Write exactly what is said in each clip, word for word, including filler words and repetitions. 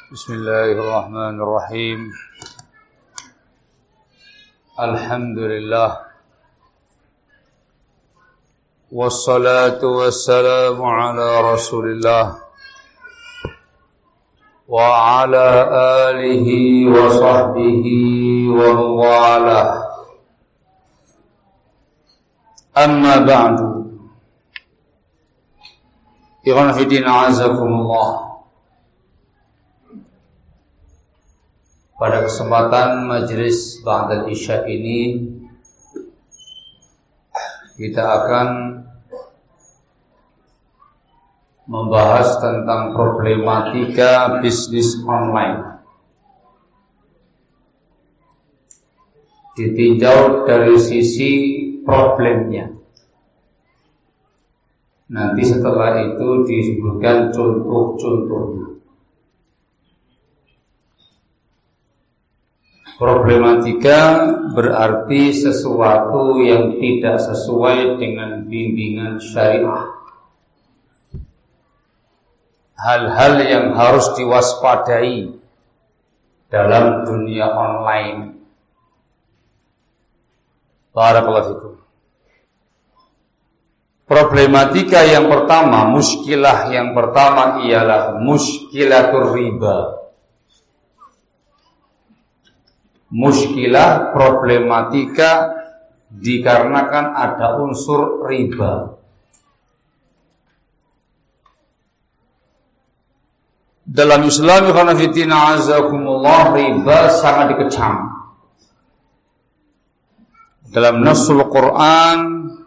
Bismillahirrahmanirrahim. Alhamdulillah. Wassalatu wassalamu ala Rasulillah wa ala alihi wa sahbihi wa mawalah. Amma ba'du. Ikhwan fillah a'azakumullah. Pada kesempatan majelis Ba'dal Isya ini kita akan membahas tentang problematika bisnis online. Ditinjau dari sisi problemnya. Nanti setelah itu disebutkan contoh-contohnya. Problematika berarti sesuatu yang tidak sesuai dengan bimbingan syariah. Hal-hal yang harus diwaspadai dalam dunia online. Barakallahu fikum. Problematika yang pertama, muskilah yang pertama ialah muskilatur riba. Muskilah problematika dikarenakan ada unsur riba. Dalam Islam khanafitina azakumullah, riba sangat dikecam. Dalam nasul Quran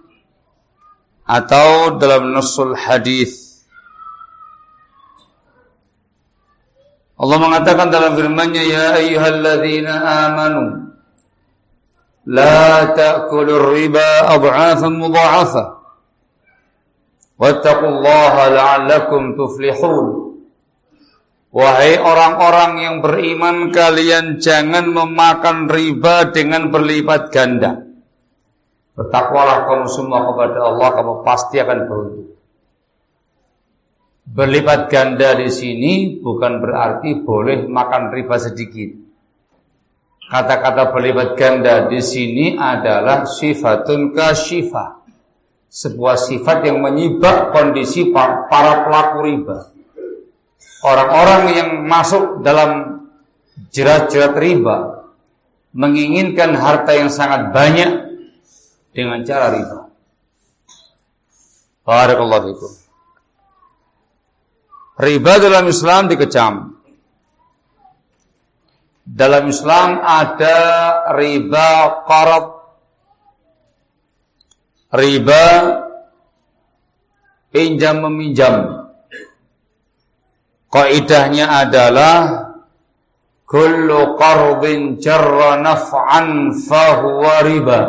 atau dalam nasul hadis, Allah mengatakan dalam firman-Nya, ya ayyuhalladzina amanu la ta'kulur riba ad'afan mudha'afa wattaqullaha la'allakum tuflihun. Wahai orang-orang yang beriman, kalian jangan memakan riba dengan berlipat ganda. Bertakwalah kamu semua kepada Allah, kamu pasti akan beruntung. Berlipat ganda di sini bukan berarti boleh makan riba sedikit. Kata-kata berlipat ganda di sini adalah sifatun kasyifah, sebuah sifat yang menyibak kondisi para pelaku riba. Orang-orang yang masuk dalam jerat-jerat riba menginginkan harta yang sangat banyak dengan cara riba. Barakallahu fikum. Riba dalam Islam dikecam. Dalam Islam ada riba qarad, riba pinjam meminjam. Kaidahnya adalah kullu qardin jarra naf'an fahuwa riba.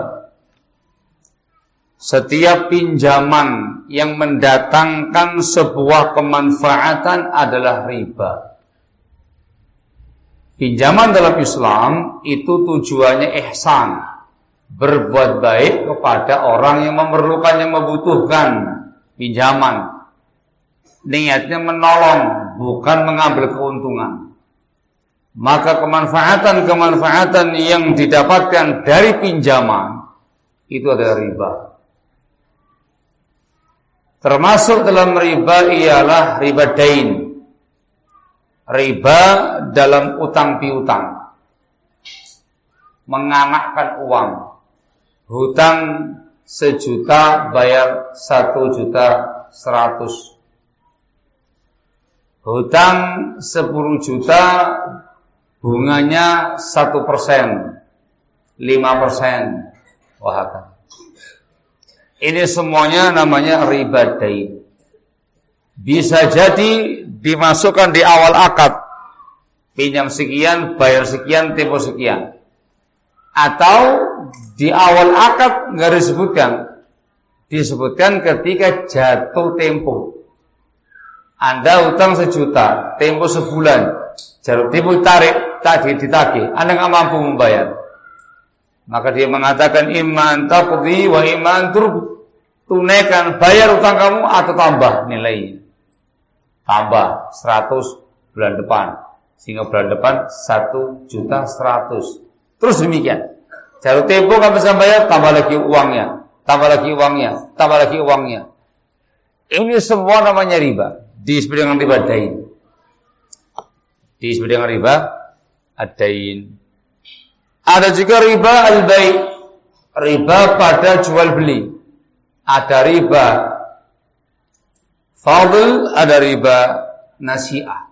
Setiap pinjaman yang mendatangkan sebuah kemanfaatan adalah riba. Pinjaman dalam Islam itu tujuannya ihsan, berbuat baik kepada orang yang memerlukan, yang membutuhkan pinjaman. Niatnya menolong, bukan mengambil keuntungan. Maka kemanfaatan-kemanfaatan yang didapatkan dari pinjaman itu adalah riba. Termasuk dalam riba ialah riba dain, riba dalam utang piutang, menganakkan uang. Hutang sejuta bayar satu juta seratus, hutang sepuluh juta bunganya satu persen, lima persen, wah. Ini semuanya namanya riba dain. Bisa jadi dimasukkan di awal akad, pinjam sekian, bayar sekian, tempo sekian. Atau di awal akad nggak disebutkan, disebutkan ketika jatuh tempo. Anda utang sejuta, tempo sebulan, jatuh tempo tarik, tagih ditagih, Anda nggak mampu membayar. Maka dia mengatakan iman taqdi wa iman turb. Tunaikan, bayar utang kamu atau tambah nilainya. Tambah seratus bulan depan, Sehingga bulan depan satu juta seratus. Terus demikian. Jatuh tempo nggak bisa bayar, tambah lagi uangnya, tambah lagi uangnya, tambah lagi uangnya. Ini semua namanya riba. Disebut dengan riba dain. Disebut dengan riba ad-dain. Ada juga riba al-bai', riba pada jual beli. Ada riba fadl, ada riba nasi'ah.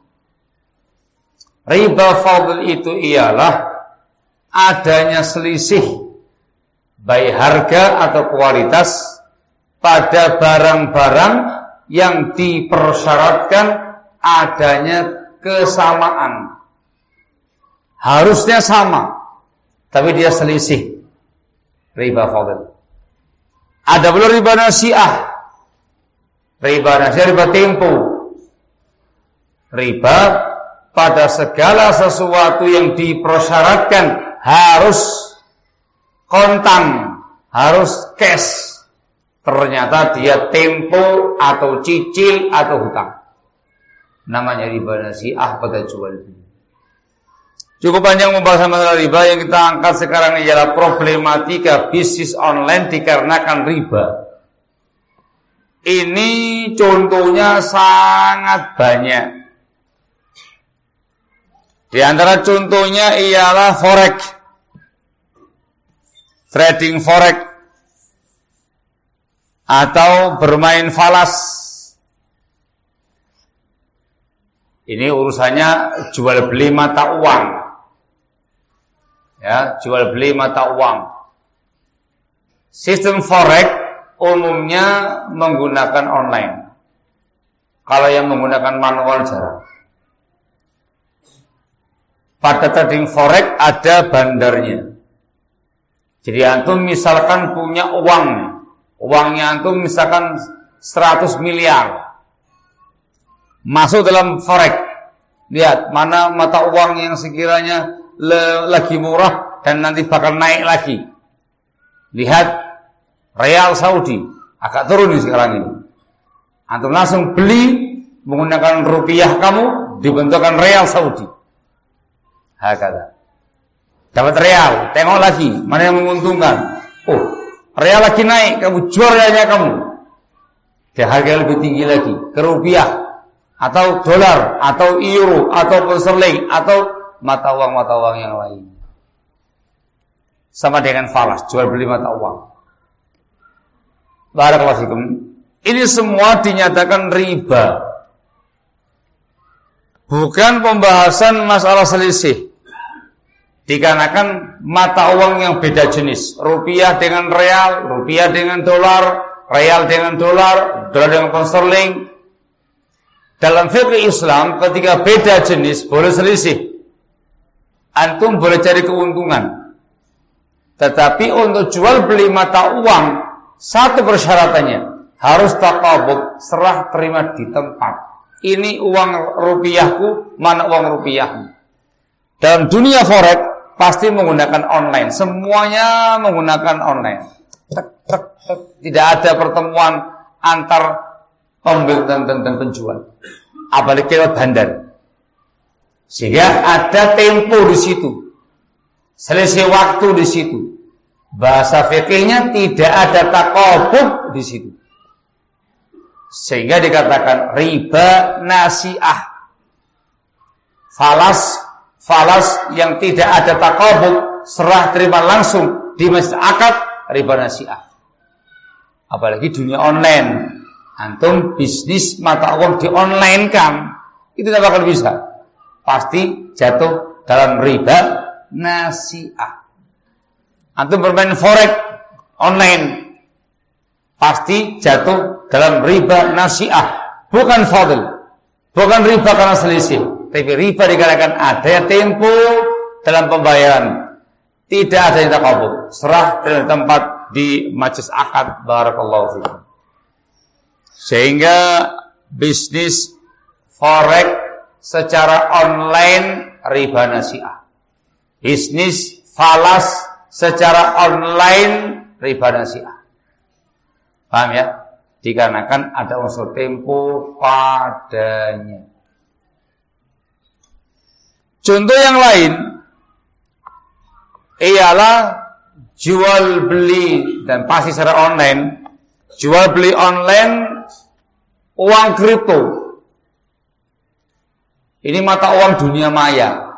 Riba fadl itu ialah adanya selisih baik harga atau kualitas pada barang-barang yang dipersyaratkan adanya kesamaan. Harusnya sama, tapi dia selisih. Riba fadl. Ada pula riba nasi'ah. Riba nasi'ah, riba tempo. Riba pada segala sesuatu yang dipersyaratkan harus kontan, harus cash. Ternyata dia tempo atau cicil atau hutang. Namanya riba nasi'ah pada jual beli. Cukup panjang membahas masalah riba. Yang kita angkat sekarang ialah problematika bisnis online dikarenakan riba. Ini contohnya sangat banyak. Di antara contohnya ialah forex, trading forex, atau bermain falas. Ini urusannya jual beli mata uang. Ya, jual beli mata uang. Sistem forex umumnya menggunakan online. Kalau yang menggunakan manual jarang. Pada trading forex ada bandarnya. Jadi antum misalkan punya uang, uangnya antum misalkan seratus miliar, masuk dalam forex. Lihat mana mata uang yang sekiranya le, lagi murah dan nanti bakal naik lagi. Lihat Real Saudi agak turun nih sekarang ini. Antum langsung beli menggunakan rupiah kamu, dibentukkan Real Saudi. Hakata. Dapat real, tengok lagi mana yang menguntungkan. Oh, real lagi naik, kamu jual realnya kamu. Dia harga lebih tinggi lagi ke rupiah atau dolar atau euro atau sterling atau mata uang mata uang yang lain. Sama dengan falas, jual beli mata uang. Barakallahu fikum. Ini semua dinyatakan riba. Bukan pembahasan masalah selisih. Dikarenakan mata uang yang beda jenis. Rupiah dengan real, rupiah dengan dolar, real dengan dolar, dolar dengan pound sterling. Dalam fikih Islam ketika beda jenis boleh selisih. Antum boleh cari keuntungan. Tetapi untuk jual beli mata uang, satu persyaratannya harus taqabud, serah terima di tempat. Ini uang rupiahku, mana uang rupiahmu. Dalam dunia forex pasti menggunakan online. Semuanya menggunakan online. Tek, tek, tek. Tidak ada pertemuan antar pembeli dan, dan, dan penjual. Apalagi lewat bandar. Sehingga ada tempo di situ. Selisih waktu di situ. Bahasa fikihnya tidak ada taqabud di situ. Sehingga dikatakan riba nasi'ah. Falas falas yang tidak ada taqabud, serah terima langsung di masjid akad, riba nasi'ah. Apalagi dunia online. Antum bisnis mata uang di online kan, itu tidak bakal bisa. Pasti jatuh dalam riba nasi'ah. Antum bermain forex online, pasti jatuh dalam riba nasi'ah, bukan fadl, bukan riba karena selisih, tapi riba dikarenakan ada tempo dalam pembayaran, tidak ada yang taqabud, serah dari tempat di majlis akad. Barakallahu fikum. Sehingga bisnis forex secara online riba nasi'ah, bisnis falas secara online riba nasi'ah. Paham ya? Dikarenakan ada unsur tempo padanya. Contoh yang lain ialah jual beli, dan pasti secara online, jual beli online uang kripto. Ini mata uang dunia maya.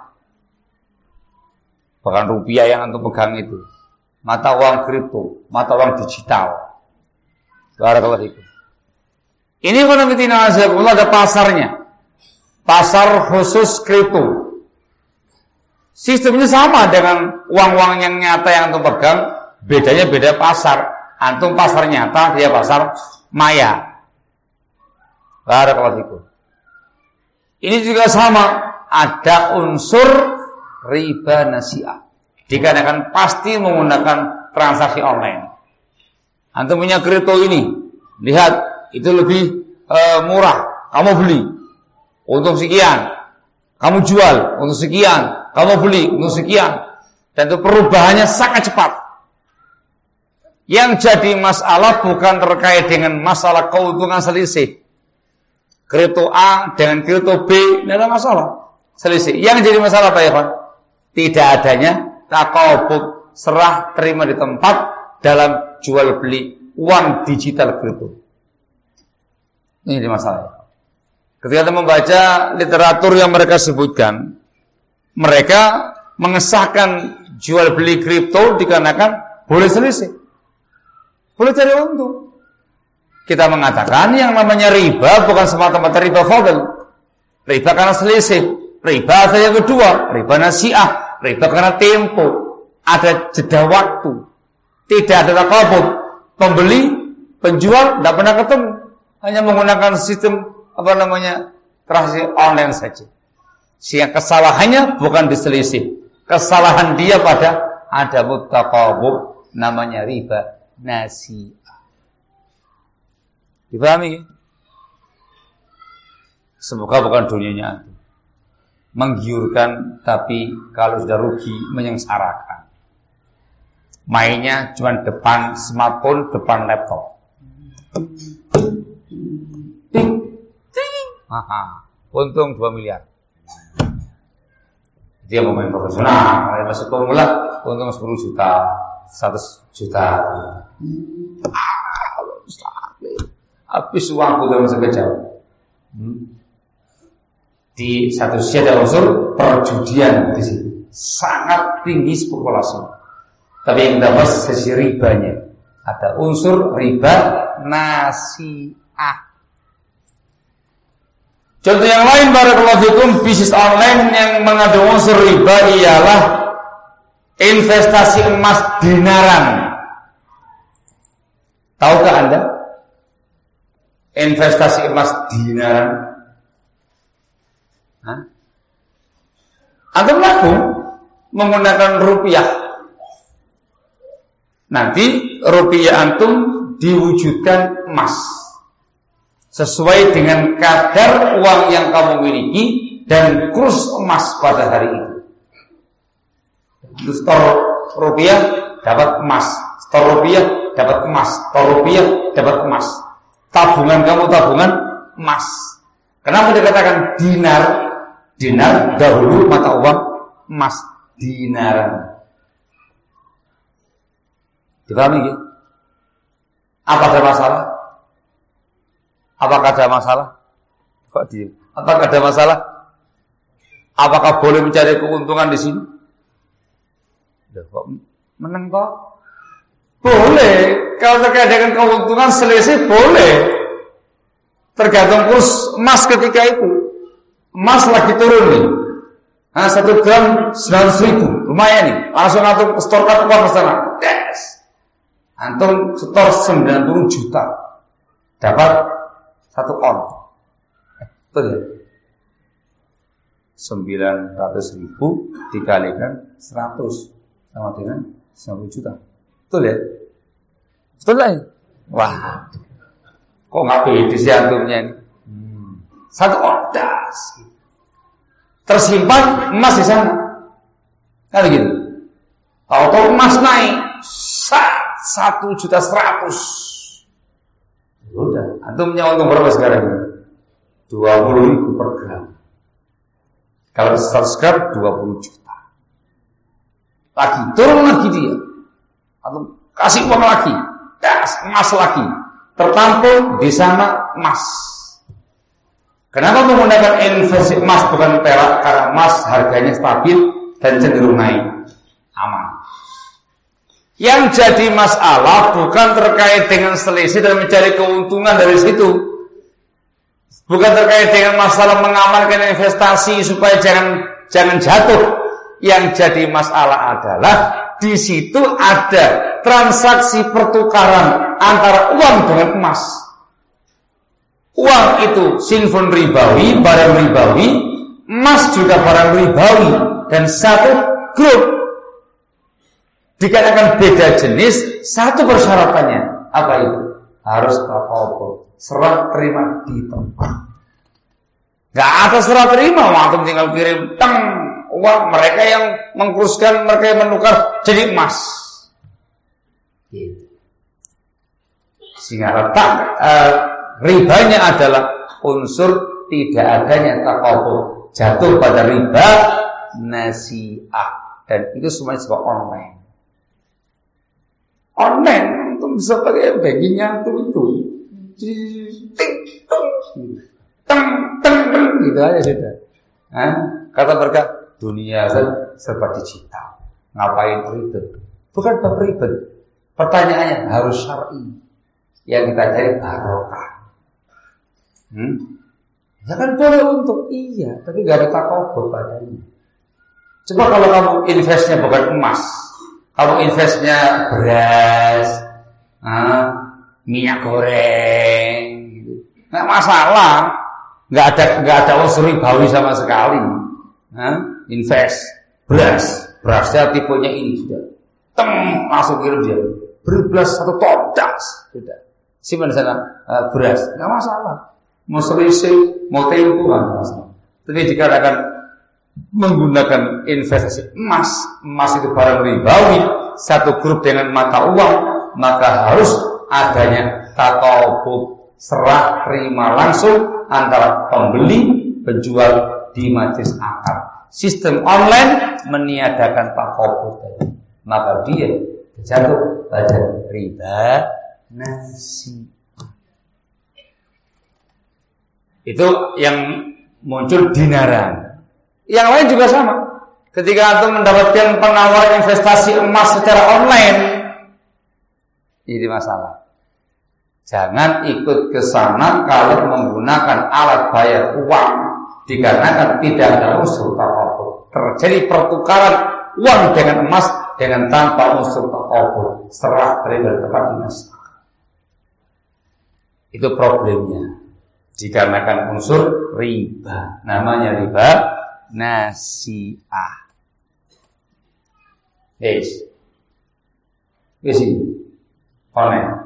Bahkan rupiah yang antum pegang itu mata uang kripto, mata uang digital. Barakallahu fikum. Ini Allah ada pasarnya. Pasar khusus kripto. Sistemnya sama dengan uang-uang yang nyata yang antum pegang, bedanya beda pasar. Antum pasar nyata, dia pasar maya. Barakallahu fikum. Ini juga sama, ada unsur riba nasi'ah. Dikarenakan pasti menggunakan transaksi online. Antum punya kripto ini, lihat itu lebih uh, murah, kamu beli untuk sekian, kamu jual untuk sekian, kamu beli untuk sekian, dan itu perubahannya sangat cepat. Yang jadi masalah bukan terkait dengan masalah keuntungan selisih. Kripto A dengan kripto B tidak ada masalah selisih. Yang jadi masalah apa ya Pak? Tidak adanya takobut, serah terima di tempat dalam jual beli uang digital kripto. Ini jadi masalah. Ketika kita membaca literatur yang mereka sebutkan, mereka mengesahkan jual beli kripto dikarenakan boleh selisih, boleh cari untung. Kita mengatakan yang namanya riba bukan semata-mata riba fadl. Riba karena selisih. Riba yang kedua, riba nasi'ah, riba karena tempo, ada jeda waktu, tidak ada takabut. Pembeli, penjual tidak pernah ketemu, hanya menggunakan sistem apa namanya transaksi online saja. Sehingga kesalahannya bukan diselisih, kesalahan dia pada ada mutakabut, namanya riba nasi'ah. Dipahami? Semoga bukan dunianya antum menggiurkan, tapi kalau sudah rugi menyengsarakan. Mainnya cuma depan smartphone, depan laptop. Ting, ting. Aha, untung dua miliar. Dia mau main profesional, kalau masih pemula untung sepuluh juta, seratus juta. Ah, habis uangku dalam sekejap. Hmm. Di satu sisi ada unsur perjudian di sini, sangat tinggi spekulasi. Tapi yang kita bahas sisi ribanya, ada unsur riba nasi'ah. Contoh yang lain barakallahu fikum, bisnis online yang mengandung unsur riba ialah investasi emas dinaran. Tahukah Anda? Investasi emas dinaran. Hah? Antum laku menggunakan rupiah. Nanti rupiah antum diwujudkan emas sesuai dengan kadar uang yang kamu miliki dan kurs emas pada hari itu. Store rupiah dapat emas, store rupiah dapat emas, store rupiah dapat emas. Tabungan kamu tabungan emas. Kenapa dikatakan dinar? Dinar dahulu mata uang emas, dinaran. Dipahami gitu? Apa ada masalah? Apakah ada masalah? Kok dia? Apakah ada masalah? Apakah boleh mencari keuntungan di sini? Loh, kok menang kok? Boleh. Kalau terkait dengan keuntungan selisih boleh. Tergantung kurs emas ketika itu. Emas lagi turun nih. Nah, satu gram sembilan ratus ribu, lumayan nih. Langsung antum setorkan uang ke sana. Yes. Antum setor sembilan puluh juta, dapat satu on. Eh, betul ya? sembilan ratus ribu dikalikan seratus sama dengan sembilan puluh juta. Betul ya? Betul lah ya? Wah, kok nggak pede sih antumnya ini? Hmm. Satu ordas tersimpan emas di sana, kan gitu. Tahu-tahu emas naik satu juta seratus. Udah, antum punya untung berapa sekarang? Dua puluh ribu per gram. Kalau subscribe dua puluh juta. Lagi turun lagi dia. Atau kasih uang lagi. Das, emas lagi. Tertampung di sana emas. Kenapa menggunakan investasi emas bukan perak? Karena emas harganya stabil dan cenderung naik. Aman. Yang jadi masalah bukan terkait dengan selisih dan mencari keuntungan dari situ. Bukan terkait dengan masalah mengamankan investasi supaya jangan jangan jatuh. Yang jadi masalah adalah di situ ada transaksi pertukaran antara uang dengan emas. Uang itu sinful ribawi, barang ribawi, emas juga barang ribawi, dan satu grup. Dikatakan beda jenis, satu persyaratannya apa itu? Harus taqabud, serah terima di tempat. Gak ada serah terima, waktu tinggal kirim teng uang, mereka yang mengkuruskan, mereka yang menukar jadi emas. Gitu. Sehingga letak uh, ribanya adalah unsur tidak adanya taqabud, jatuh pada riba nasi'ah, dan itu semuanya sebab online. Online itu bisa pakai bankingnya itu itu, ting teng teng teng gitu aja sudah. Nah, kata mereka dunia serba digital, ngapain ribet? Bukan bab ribet. Pertanyaannya harus syar'i. Yang kita cari barokah. Hmm? Ya kan boleh untuk iya, tapi gak ada taqabud padanya. Coba kalau kamu investnya bukan emas, kamu investnya beras, ah, minyak goreng, gitu. Nggak masalah, nggak ada nggak ada unsur ribawi sama sekali. Ah, invest beras, berasnya tipenya ini sudah, teng langsung kirim dia, beri beras satu ton, das, sudah. Simpan di sana uh, beras, nggak masalah. Mau selisih, mau tempo nggak masalah. Tapi dikatakan menggunakan investasi emas, emas itu barang ribawi, satu grup dengan mata uang, maka harus adanya taqabud, serah terima langsung antara pembeli penjual di majelis akad. Sistem online meniadakan taqabud, maka dia jatuh pada riba nasi'ah. Itu yang muncul dinaran. Yang lain juga sama. Ketika antum mendapatkan penawaran investasi emas secara online, ini masalah. Jangan ikut ke sana kalau menggunakan alat bayar uang, dikarenakan tidak ada unsur taqabud. Terjadi pertukaran uang dengan emas dengan tanpa unsur taqabud, serah terima tempat dinas. Itu problemnya. Dikarenakan unsur riba, namanya riba nasi'ah. Yes. Yes ini. Online.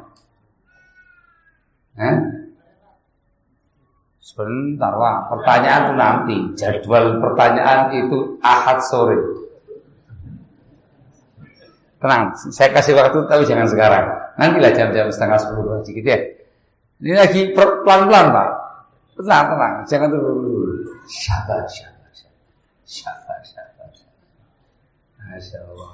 Eh? Sebentar, wah, pertanyaan itu nanti. Jadwal pertanyaan itu Ahad sore. Tenang, saya kasih waktu tapi jangan sekarang. Nantilah jam-jam setengah sepuluh gitu ya. Ini lagi pelan-pelan Pak. Tenang, tenang, jangan dulu. Sabar, sabar, sabar, sabar, sabar. Masya Allah.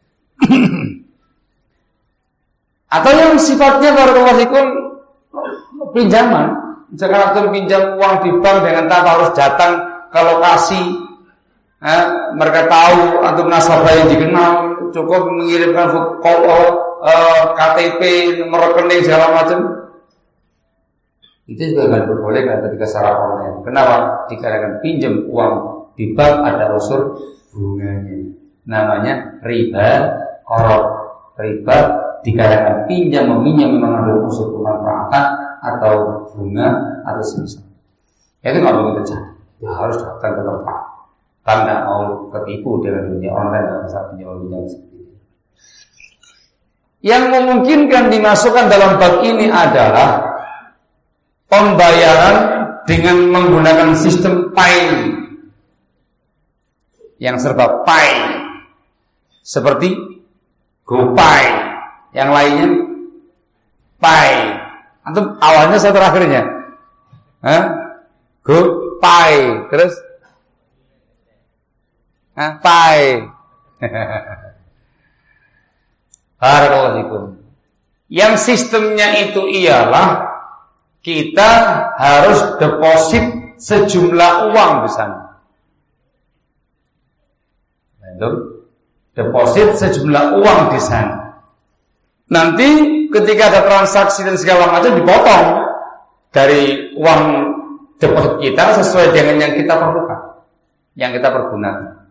Atau yang sifatnya barakallahu fikum pinjaman. Misalkan antum pinjam uang di bank dengan tanpa harus datang ke lokasi. Eh, mereka tahu antum nasabah yang dikenal, cukup mengirimkan uh, K T P, nomor rekening segala macam. Itu juga tidak diperbolehkan ketika secara online. Kenapa? Dikarenakan pinjam uang di bank ada unsur bunganya. Namanya riba qarad. Riba dikarenakan pinjam meminjam memang ada unsur pemanfaatan atau bunga atau semisal. Itu nggak boleh pecah. Ya harus datang ke tempat. Karena mau ketipu dengan dunia online dan bisa pinjam-pinjam seperti itu. Yang memungkinkan dimasukkan dalam bab ini adalah pembayaran dengan menggunakan sistem pay yang serba pay, seperti GoPay, yang lainnya pay. Antum awalnya saya terakhirnya, Hah? GoPay, terus Nah, pai. Barakallahu. Yang sistemnya itu ialah kita harus deposit sejumlah uang di sana. Itu deposit sejumlah uang di sana. Nanti ketika ada transaksi dan segala macam dipotong dari uang deposit kita sesuai dengan yang kita perlukan, yang kita pergunakan.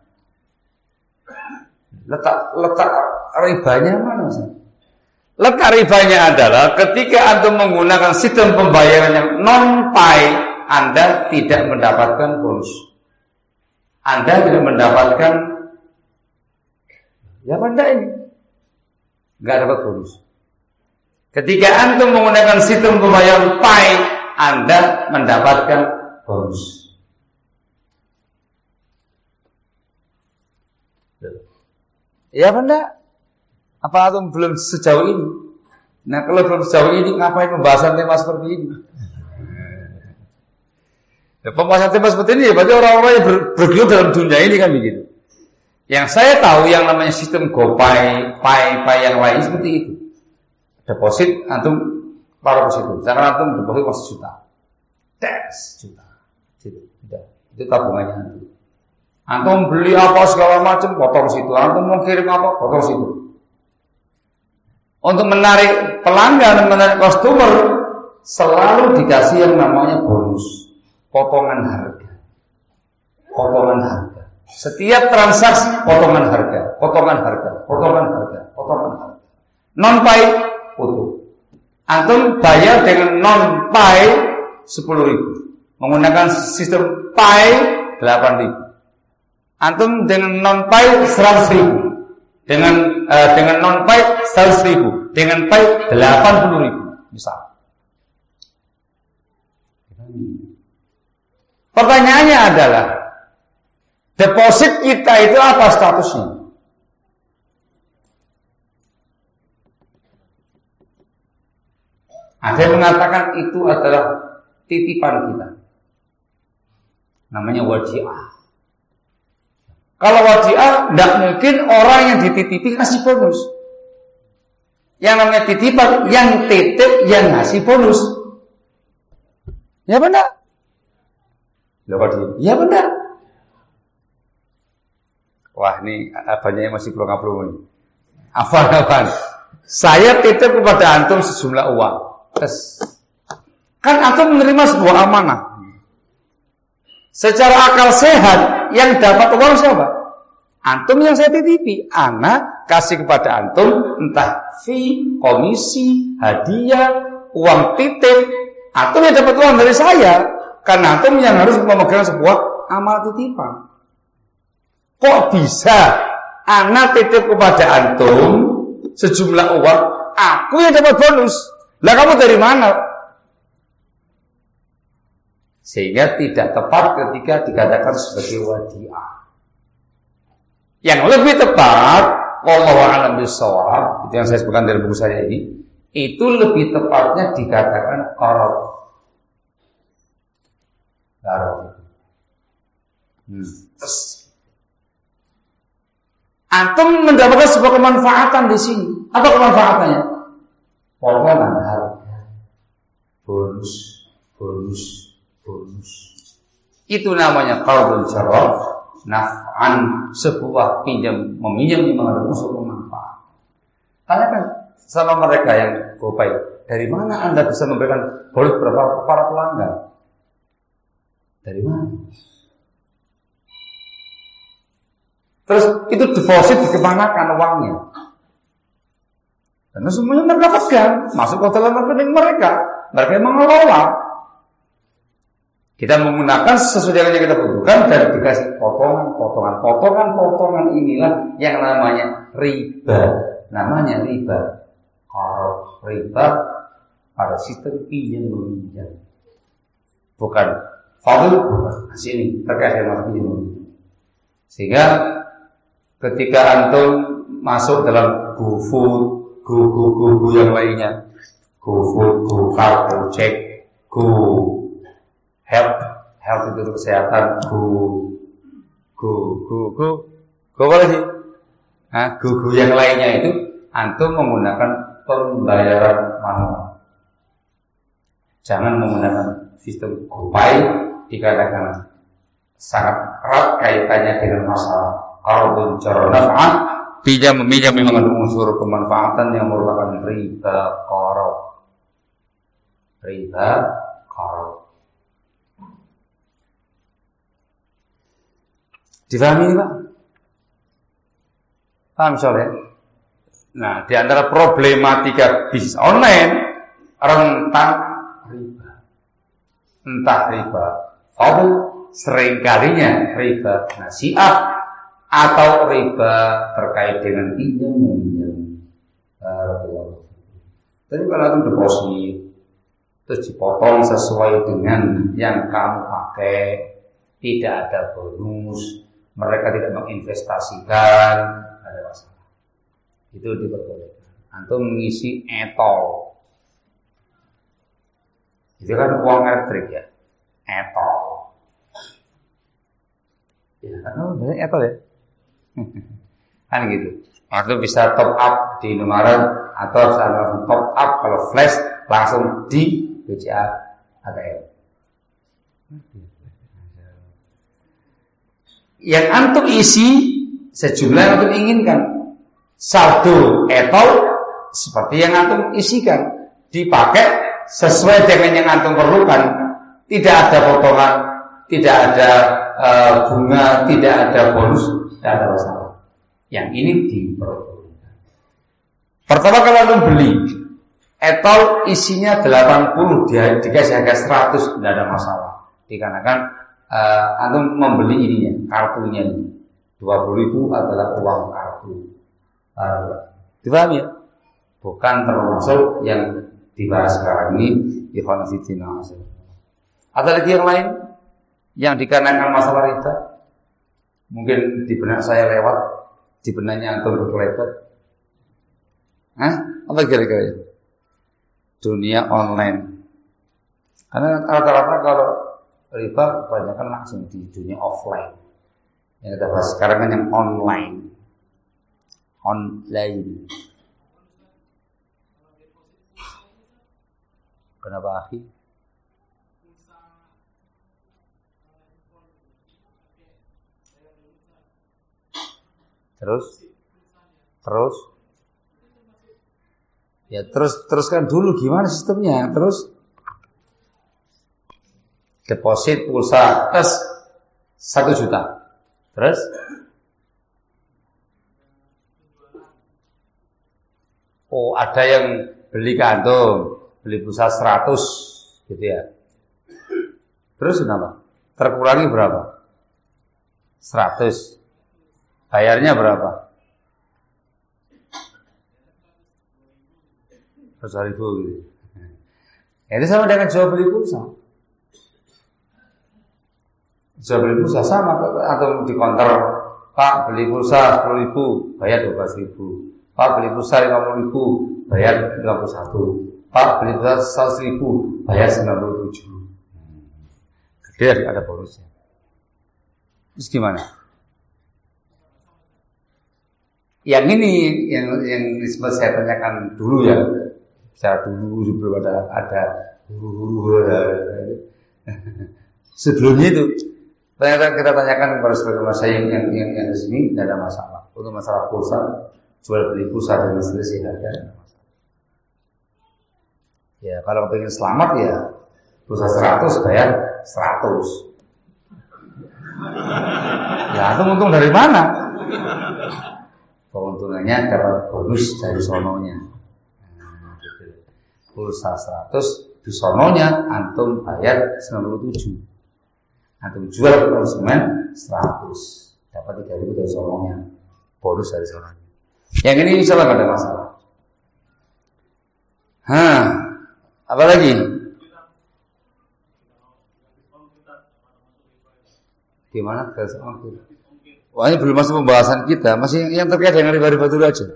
Letak letak ribanya mana sih? Letak ribanya adalah ketika Anda menggunakan sistem pembayaran yang non-pay, Anda tidak mendapatkan bonus. Anda tidak mendapatkan, ya benda ini nggak dapat bonus. Ketika Anda menggunakan sistem pembayaran pay, Anda mendapatkan bonus. Ya benda. Apa antum belum sejauh ini? Nah kalau belum sejauh ini, ngapain pembahasan tema seperti ini? Ya, pembahasan tema seperti ini ya berarti orang-orang yang ber, bergelut dalam dunia ini kan begitu. Yang saya tahu yang namanya sistem GoPay, Pay, Pay yang lain seperti itu. Deposit antum taruh ke situ. Misalkan antum deposit masih juta, tes juta, situ, itu tabungannya antum. Antum beli apa segala macam, potong situ. Antum mau kirim apa, potong situ. Untuk menarik pelanggan, menarik customer, selalu dikasih yang namanya bonus, potongan harga, potongan harga. Setiap transaksi potongan harga, potongan harga, potongan harga, potongan harga. Non-pay utuh. Antum bayar dengan non-pay sepuluh ribu, menggunakan sistem pay delapan ribu. Antum dengan non-pay seratus ribu. Dengan uh, dengan non-pay seratus ribu, dengan pay delapan puluh ribu, misal. Pertanyaannya adalah, deposit kita itu apa statusnya? Ada yang mengatakan itu adalah titipan kita, namanya wadiah. Kalau wadiah, tidak mungkin orang yang dititipi kasih bonus. Yang namanya titipan, yang titip, yang ngasih bonus. Ya benar? Ya benar. Wah ini apanya yang masih pelong-pelong ini. Afan-afan. Saya titip kepada antum sejumlah uang. Terus, kan antum menerima sebuah amanah. Secara akal sehat, yang dapat uang siapa? Antum yang saya titipi. Ana kasih kepada antum entah fee, komisi, hadiah, uang titip. Antum yang dapat uang dari saya, karena antum yang harus memegang sebuah amal titipan. Kok bisa ana titip kepada antum sejumlah uang, aku yang dapat bonus? Lah kamu dari mana? Sehingga tidak tepat ketika dikatakan sebagai wadiah. Yang lebih tepat, wallahu a'lam bishawab, itu yang saya sebutkan dari buku saya ini, itu lebih tepatnya dikatakan qarad. Qarad. Hmm. Antum mendapatkan sebuah kemanfaatan di sini. Apa kemanfaatannya? Potongan harga, bonus, bonus. bonus. Itu namanya qardul jarrah, naf'an, sebuah pinjam meminjam yang mengandung unsur manfaat. Tanyakan sama mereka yang GoPay, dari mana Anda bisa memberikan bonus kepada para pelanggan? Dari mana? Terus itu deposit dikemanakan uangnya? Karena semuanya mereka pegang, masuk ke dalam rekening mereka, mereka yang mengelola. Kita menggunakan sesuai dengan yang kita butuhkan dan dikasih potongan-potongan. Potongan-potongan inilah yang namanya riba. Namanya riba. Kalau riba pada sistem pinjam meminjam. Bukan fadl, bukan. Sini terkait dengan pinjam meminjam. Sehingga ketika antum masuk dalam GoFood, Go-Go-Go yang lainnya, GoFood, GoCar, Gojek, Go Health, health itu kesehatan, go, go, go, go. Kok lagi? Nah, gugu yang lainnya itu antum menggunakan pembayaran manual. Jangan menggunakan sistem GoPay dikarenakan sangat erat kaitannya dengan masalah qardun jar naf'an, pinjam meminjam yang mengandung unsur kemanfaatan yang merupakan riba qard. Riba qard. Difahami ini, Pak? Paham soalnya? Nah, di antara problematika bisnis online rentan riba. Entah riba fadl, seringkalinya riba nasi'ah, atau riba terkait dengan pinjam meminjam. Tapi kalau itu deposit terus dipotong sesuai dengan yang kamu pakai, tidak ada bonus, mereka tidak menginvestasikan, ada masalah. Itu diperbolehkan. Antum mengisi etol. Itu kan uang elektrik ya, etol. Ya, kan banyak etol ya. Kan gitu. Antum bisa top up di Indomaret atau bisa langsung top up kalau flash langsung di B C A A T M. Yang antum isi sejumlah yang antum inginkan. Saldo etol seperti yang antum isikan, dipakai sesuai dengan yang antum perlukan. Tidak ada potongan, tidak ada uh, bunga, tidak ada bonus, tidak ada masalah. Yang ini diperbolehkan. Pertama kalau antum beli etol isinya delapan puluh, dia dikasih harga seratus, tidak ada masalah. Dikarenakan uh, antum membeli ininya, kartunya ini. dua puluh ribu adalah uang kartu. Uh, dipahami ya? Bukan termasuk yang dibahas sekarang ini Ikhwan Fiddina. Ada lagi yang lain yang dikarenakan masalah riba? Mungkin di benak saya lewat, di benaknya antum berkelebat. Hah? Apa kira-kira? Dunia online. Karena rata-rata kalau riba kebanyakan langsung di dunia offline. Yang kita bahas sekarang kan yang online. Online. Kenapa akhi? Terus? Terus? Ya terus teruskan dulu gimana sistemnya. Terus deposit pulsa tes satu juta. Terus oh ada yang beli kantung, beli pulsa seratus gitu ya. Terus kenapa? Terkurangi berapa? seratus. Bayarnya berapa? seratus ribu gitu. Itu sama dengan jual beli pulsa. Jual beli pulsa sama atau di counter, Pak beli pulsa sepuluh ribu, bayar dua belas ribu. Pak beli pulsa lima puluh ribu, bayar lima puluh satu. Pak beli pulsa seratus ribu, bayar sembilan puluh tujuh. Gede ada bonusnya. Terus gimana? Yang ini yang yang sempat saya tanyakan dulu ya. Saya dulu sebelum ada ada guru-guru sebelumnya itu ternyata kita tanyakan kepada saudara saya yang yang yang, yang di sini tidak ada masalah. Untuk masalah pulsa, jual beli pulsa dan selisih harga tidak ada masalah. Ya kalau pengen selamat ya pulsa seratus bayar seratus. Ya itu untung dari mana? Keuntungannya karena bonus dari sononya. Nah, gitu. Pulsa seratus di sononya antum bayar sembilan puluh tujuh. Antum jual ke konsumen seratus, dapat tiga ribu dari sononya. Bonus dari sononya. Yang ini insya Allah tidak ada masalah. Hah, apa lagi? Gimana kelas ongkir? Wah ini belum masuk pembahasan kita, masih yang terkait dengan riba-riba dulu aja.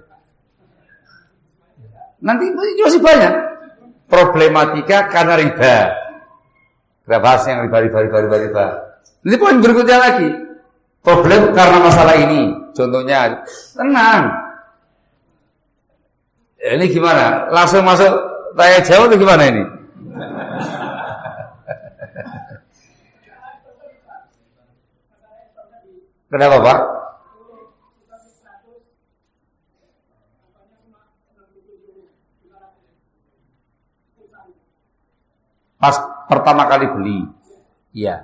Nanti masih banyak problematika karena riba. Kita bahas yang riba-riba, riba-riba, riba. Nanti poin berikutnya lagi, problem karena masalah ini. contohnya. Tenang. Ya, ini gimana? Langsung masuk tanya jawab itu gimana ini? Kenapa Pak? Pas pertama kali beli, iya.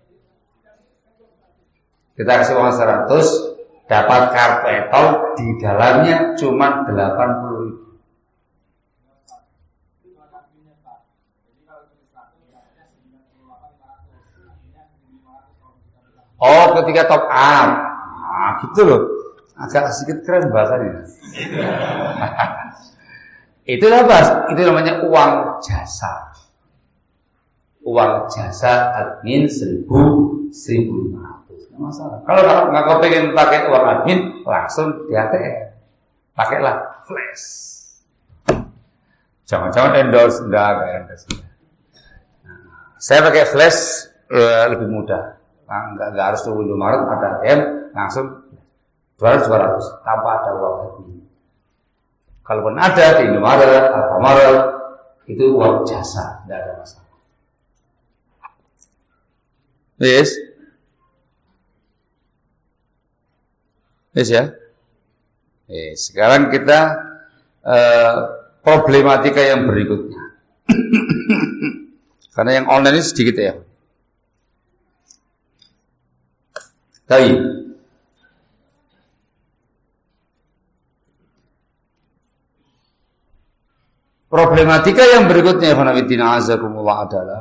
Kita kasih uang seratus, dapat karpetol di dalamnya cuma delapan puluh ribu. Oh, ketika top up, nah, gitu loh, agak sedikit keren bahasanya. Itu apa? Itu namanya uang jasa. Uang jasa admin seribu, seribu lima ratus. Nggak masalah. Kalau nggak kepengen pakai uang admin, langsung di A T M. Pakailah flash. Jangan-jangan endorse, enggak, enggak endorse. Nah, saya pakai flash uh, lebih mudah. Nah, enggak, enggak harus tunggu Indomaret, ada A T M, langsung dua ratus dua ratus tanpa ada uang admin. Kalaupun ada di Indomaret, Alfamaret, itu uang jasa, enggak ada masalah. Yes. Yes ya. Yes. Sekarang kita uh, problematika yang berikutnya. Karena yang online ini sedikit ya. Tapi problematika yang berikutnya Ikhwanuddin azakumullah adalah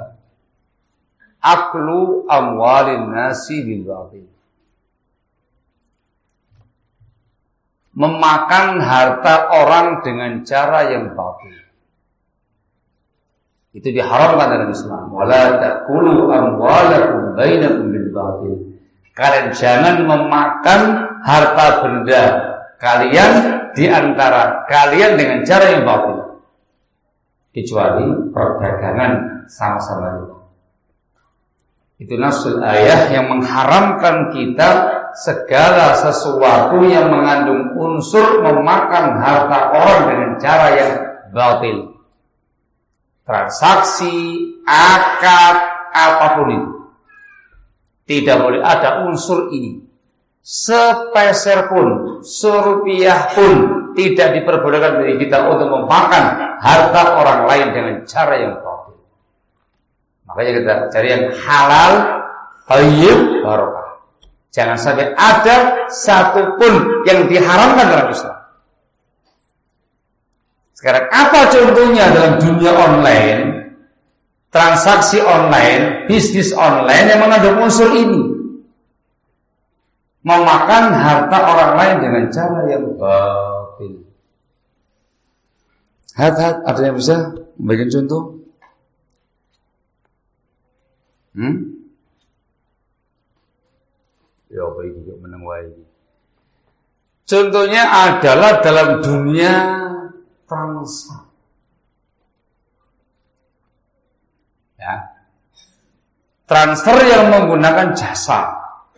aklu amwalin nasi bil batil. Memakan harta orang dengan cara yang batil. Itu diharamkan dalam Islam. Wala ta'kulu amwalakum bainakum bil batil. Kalian jangan memakan harta benda kalian di antara kalian dengan cara yang batil. Kecuali perdagangan sama-sama itu. Itu nasul ayat yang mengharamkan kita segala sesuatu yang mengandung unsur memakan harta orang dengan cara yang batil. Transaksi, akad, apapun itu. Tidak boleh ada unsur ini. Sepeser pun, serupiah pun tidak diperbolehkan bagi kita untuk memakan harta orang lain dengan cara yang batil. Makanya kita cari yang halal, thayyib, barokah. Jangan sampai ada satupun yang diharamkan dalam Islam. Sekarang apa contohnya dalam dunia online, transaksi online, bisnis online yang mengandung unsur ini? Memakan harta orang lain dengan cara yang batil. Hat-hat, ada yang bisa memberikan contoh? Hmm? Ya apa ini kok menang wae. Contohnya adalah dalam dunia transfer. Ya. Transfer yang menggunakan jasa.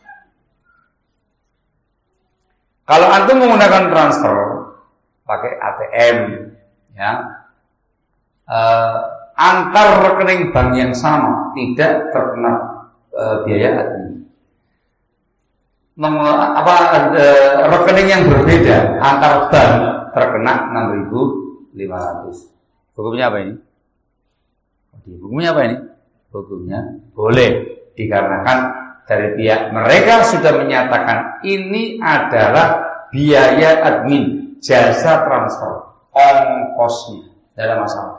Kalau antum menggunakan transfer pakai A T M, ya, uh, antar rekening bank yang sama tidak terkena uh, biaya admin. Meng, apa uh, rekening yang berbeda antar bank terkena enam ribu lima ratus. Hukumnya apa ini? Hukumnya apa ini? Hukumnya boleh, dikarenakan dari pihak mereka sudah menyatakan ini adalah biaya admin, jasa transfer, ongkosnya, tidak ada masalah.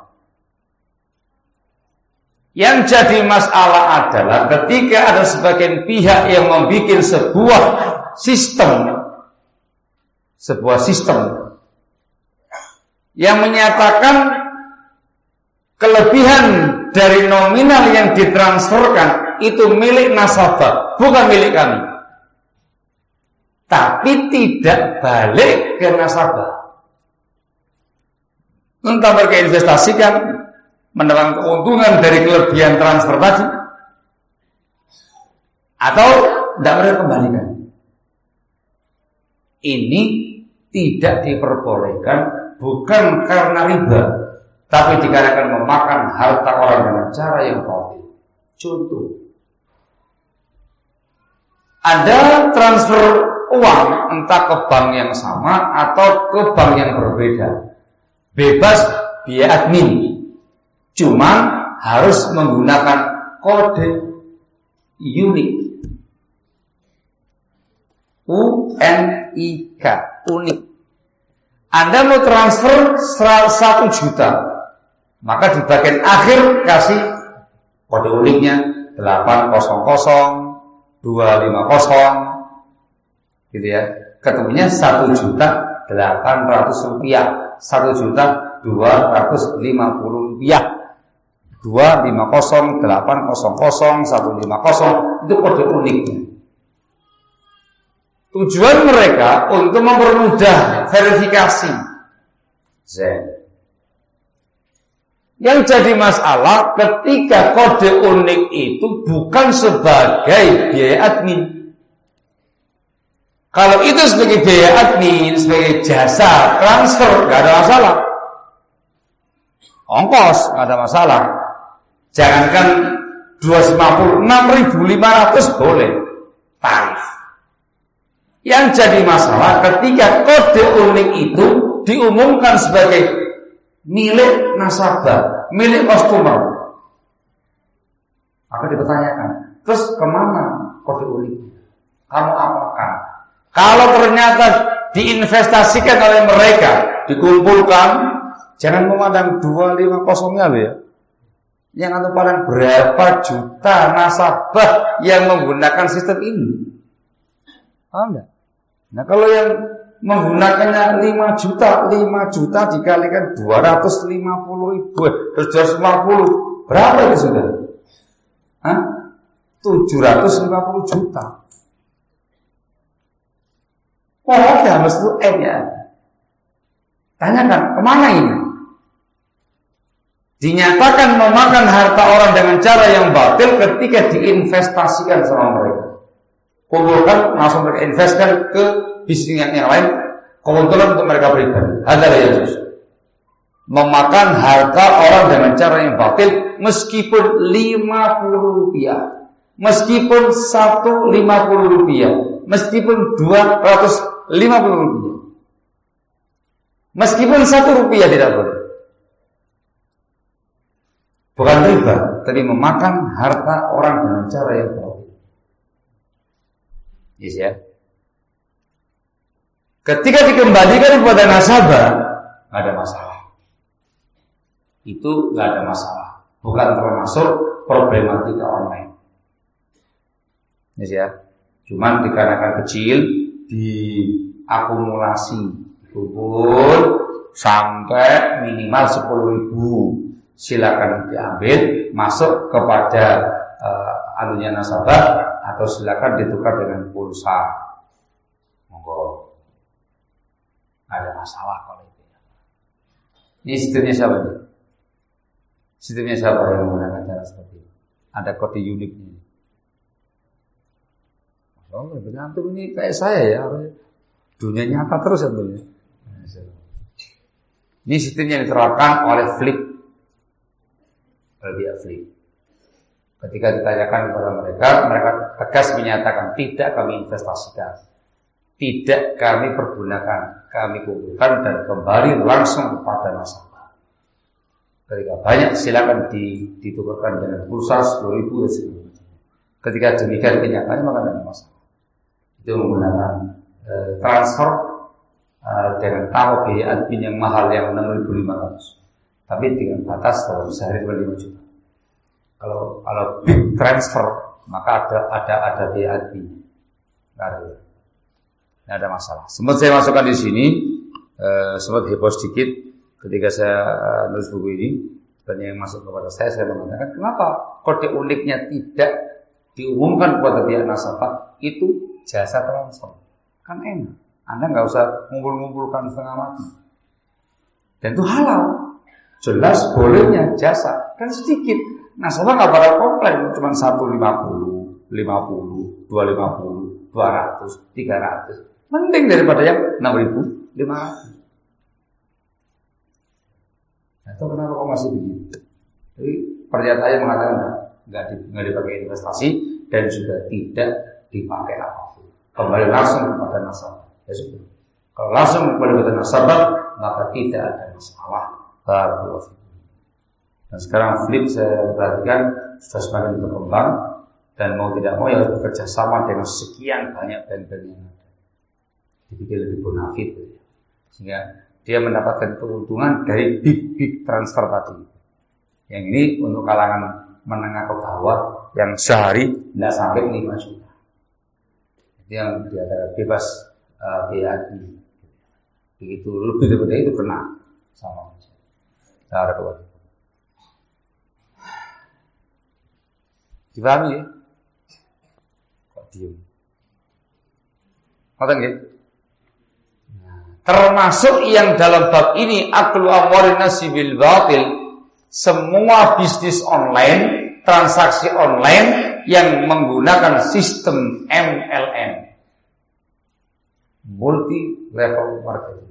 Yang jadi masalah adalah ketika ada sebagian pihak yang membuat sebuah sistem, sebuah sistem yang menyatakan kelebihan dari nominal yang ditransferkan itu milik nasabah, bukan milik kami. Tapi tidak balik ke nasabah. Entah mereka investasikan, mendapatkan keuntungan dari kelebihan transfer tadi, atau tidak mereka kembalikan. ini tidak diperbolehkan bukan karena riba, tapi dikarenakan memakan harta orang dengan cara yang batil. Contoh, ada transfer uang entah ke bank yang sama atau ke bank yang berbeda, bebas biaya admin, cuman harus menggunakan kode unik, U N I K, unik. Anda mau transfer satu juta, maka di bagian akhir kasih kode uniknya delapan nol nol dua lima nol, gitu ya. Ketemunya satu juta delapan ratus rupiah, satu juta dua ratus lima puluh rupiah. Dua lima nol delapan nol nol satu lima nol itu kode uniknya. Tujuan mereka untuk mempermudah verifikasi. Z. Yang jadi masalah ketika kode unik itu bukan sebagai biaya admin. Kalau itu sebagai biaya admin, sebagai jasa transfer, nggak ada masalah. Ongkos nggak ada masalah. Jangankan dua ratus lima puluh, enam ribu lima ratus boleh tarif. Yang jadi masalah ketika kode unik itu diumumkan sebagai milik nasabah, milik customer. Maka dipertanyakan, terus kemana kode unik? Kamu apakan? Kalau ternyata diinvestasikan oleh mereka, dikumpulkan, jangan memandang dua lima nol-nya loh ya. Yang atau paling berapa juta nasabah yang menggunakan sistem ini? Paham enggak? Nah kalau yang menggunakannya lima juta, lima juta dikalikan dua ratus lima puluh ribu, terus dua ratus lima puluh, berapa itu sudah? Hah? tujuh ratus lima puluh juta. Pokoknya harus itu M ya. Tanyakan, kemana ini? Dinyatakan memakan harta orang dengan cara yang batil ketika diinvestasikan sama mereka. Kumpulkan, langsung mereka investkan ke bisnis yang, yang lain, keuntungan untuk mereka pribadi. Adalah Yesus memakan harta orang dengan cara yang batil, meskipun lima puluh rupiah, meskipun satu lima puluh rupiah, meskipun dua ratus lima puluh rupiah, meskipun satu rupiah tidak boleh. Bukan riba, tapi memakan harta orang dengan cara yang batil. Yes, ya. Ketika dikembalikan kepada nasabah, nggak ada masalah. Itu nggak ada masalah. Bukan termasuk problematika online. Yes, ya. Cuman dikarenakan kecil, diakumulasi, kumpul sampai minimal sepuluh ribu. Silakan diambil, masuk kepada uh, anunya nasabah, atau silakan ditukar dengan pulsa. Monggo. Ada masalah kalau itu. Ini sistemnya siapa nih? Sistemnya siapa yang menggunakan cara seperti ini? Ada kode uniknya. Oh, benar ini kayak saya ya. Dunia nyata terus ya. Ini sistemnya diterapkan oleh Flip. Oleh Flip. Ketika ditanyakan kepada mereka, mereka tegas menyatakan tidak kami investasikan, tidak kami pergunakan, kami kumpulkan dan kembali langsung kepada nasabah. Ketika banyak silakan ditukarkan dengan pulsa sepuluh ribu dan sebagainya. Ketika demikian kenyataannya maka tidak ada masalah. Itu menggunakan e, transfer e, dengan tahu biaya admin yang mahal yang enam ribu lima ratus, tapi dengan batas dalam sehari lima juta. Kalau kalau big transfer maka ada ada ada biaya admin, nggak ada, nggak ada masalah. Sempat saya masukkan di sini, eh, sempat heboh sedikit ketika saya nulis buku ini, dan yang masuk kepada saya saya mengatakan kenapa kode uniknya tidak diumumkan kepada pihak nasabah, itu jasa transfer, kan enak. Anda nggak usah ngumpul-ngumpulkan setengah mati, dan itu halal, jelas bolehnya jasa, kan sedikit. Nasabah nggak pada komplain, cuma satu lima puluh, lima puluh, dua lima puluh, dua ratus, tiga ratus. Mending daripada yang enam ribu lima ratus. Atau kenapa kok masih begitu? Jadi pernyataannya mengatakan enggak, enggak dipakai investasi dan juga tidak dipakai apapun. Kembali langsung kepada nasabah. Ya sudah. Kalau langsung kembali kepada nasabah, maka tidak ada masalah. Barakallahu. Dan sekarang flip saya perhatikan sudah semakin berkembang dan mau tidak mau ya harus bekerja sama dengan sekian banyak band-band yang ada. Dibikin lebih bonafit, sehingga dia mendapatkan keuntungan dari big big transfer tadi. Yang ini untuk kalangan menengah ke bawah yang sehari tidak sampai lima juta. Itu yang diantara bebas uh, B A I. Begitu lebih daripada itu kena sama cara keluar. Dipahami ya? Kok diem? Ngoten nggih? Termasuk yang dalam bab ini aklu amwalin nasi bil batil, semua bisnis online, transaksi online yang menggunakan sistem M L M, multi level marketing.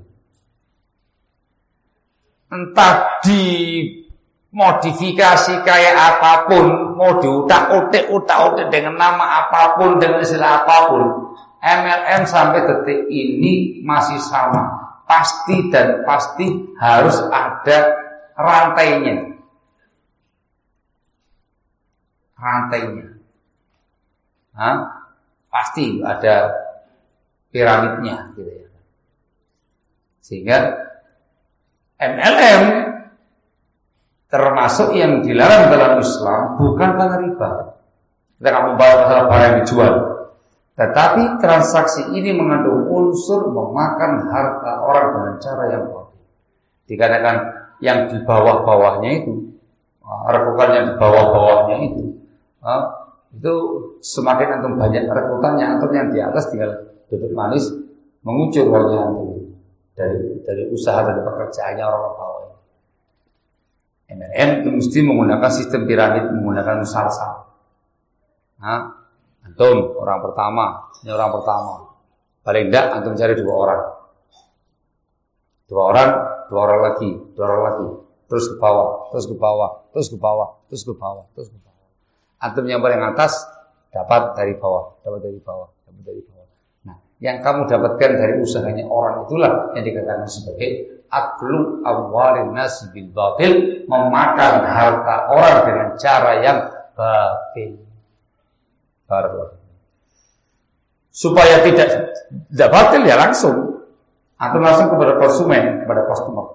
Entah di modifikasi kayak apapun, mau diutak-utik utak-utik dengan nama apapun, dengan istilah apapun, M L M sampai detik ini masih sama. Pasti dan pasti harus ada rantainya. Rantainya. Hah? Pasti ada piramidnya gitu ya. Sehingga M L M termasuk yang dilarang dalam Islam bukan karena riba. Kita akan membahas masalah barang yang dijual. Tetapi transaksi ini mengandung unsur memakan harta orang dengan cara yang batil. Dikatakan yang di bawah-bawahnya itu, rekukannya di bawah-bawahnya itu, itu semakin antum banyak rekukannya, antum yang di atas tinggal duduk manis mengucur uangnya antum dari dari usaha dan pekerjaannya orang bawah. M L M itu mesti menggunakan sistem piramid, menggunakan musalsal. Nah, antum orang pertama, ini orang pertama. Paling tidak antum cari dua orang. Dua orang, dua orang lagi, dua orang lagi. Terus ke bawah, terus ke bawah, terus ke bawah, terus ke bawah, terus ke bawah. Antum yang paling atas dapat dari bawah, dapat dari bawah, dapat dari bawah. Nah, yang kamu dapatkan dari usahanya orang itulah yang dikatakan sebagai aklu amwalin nas bil batil, memakan harta orang dengan cara yang batil. Supaya tidak tidak batil ya langsung atau langsung kepada konsumen, kepada customer.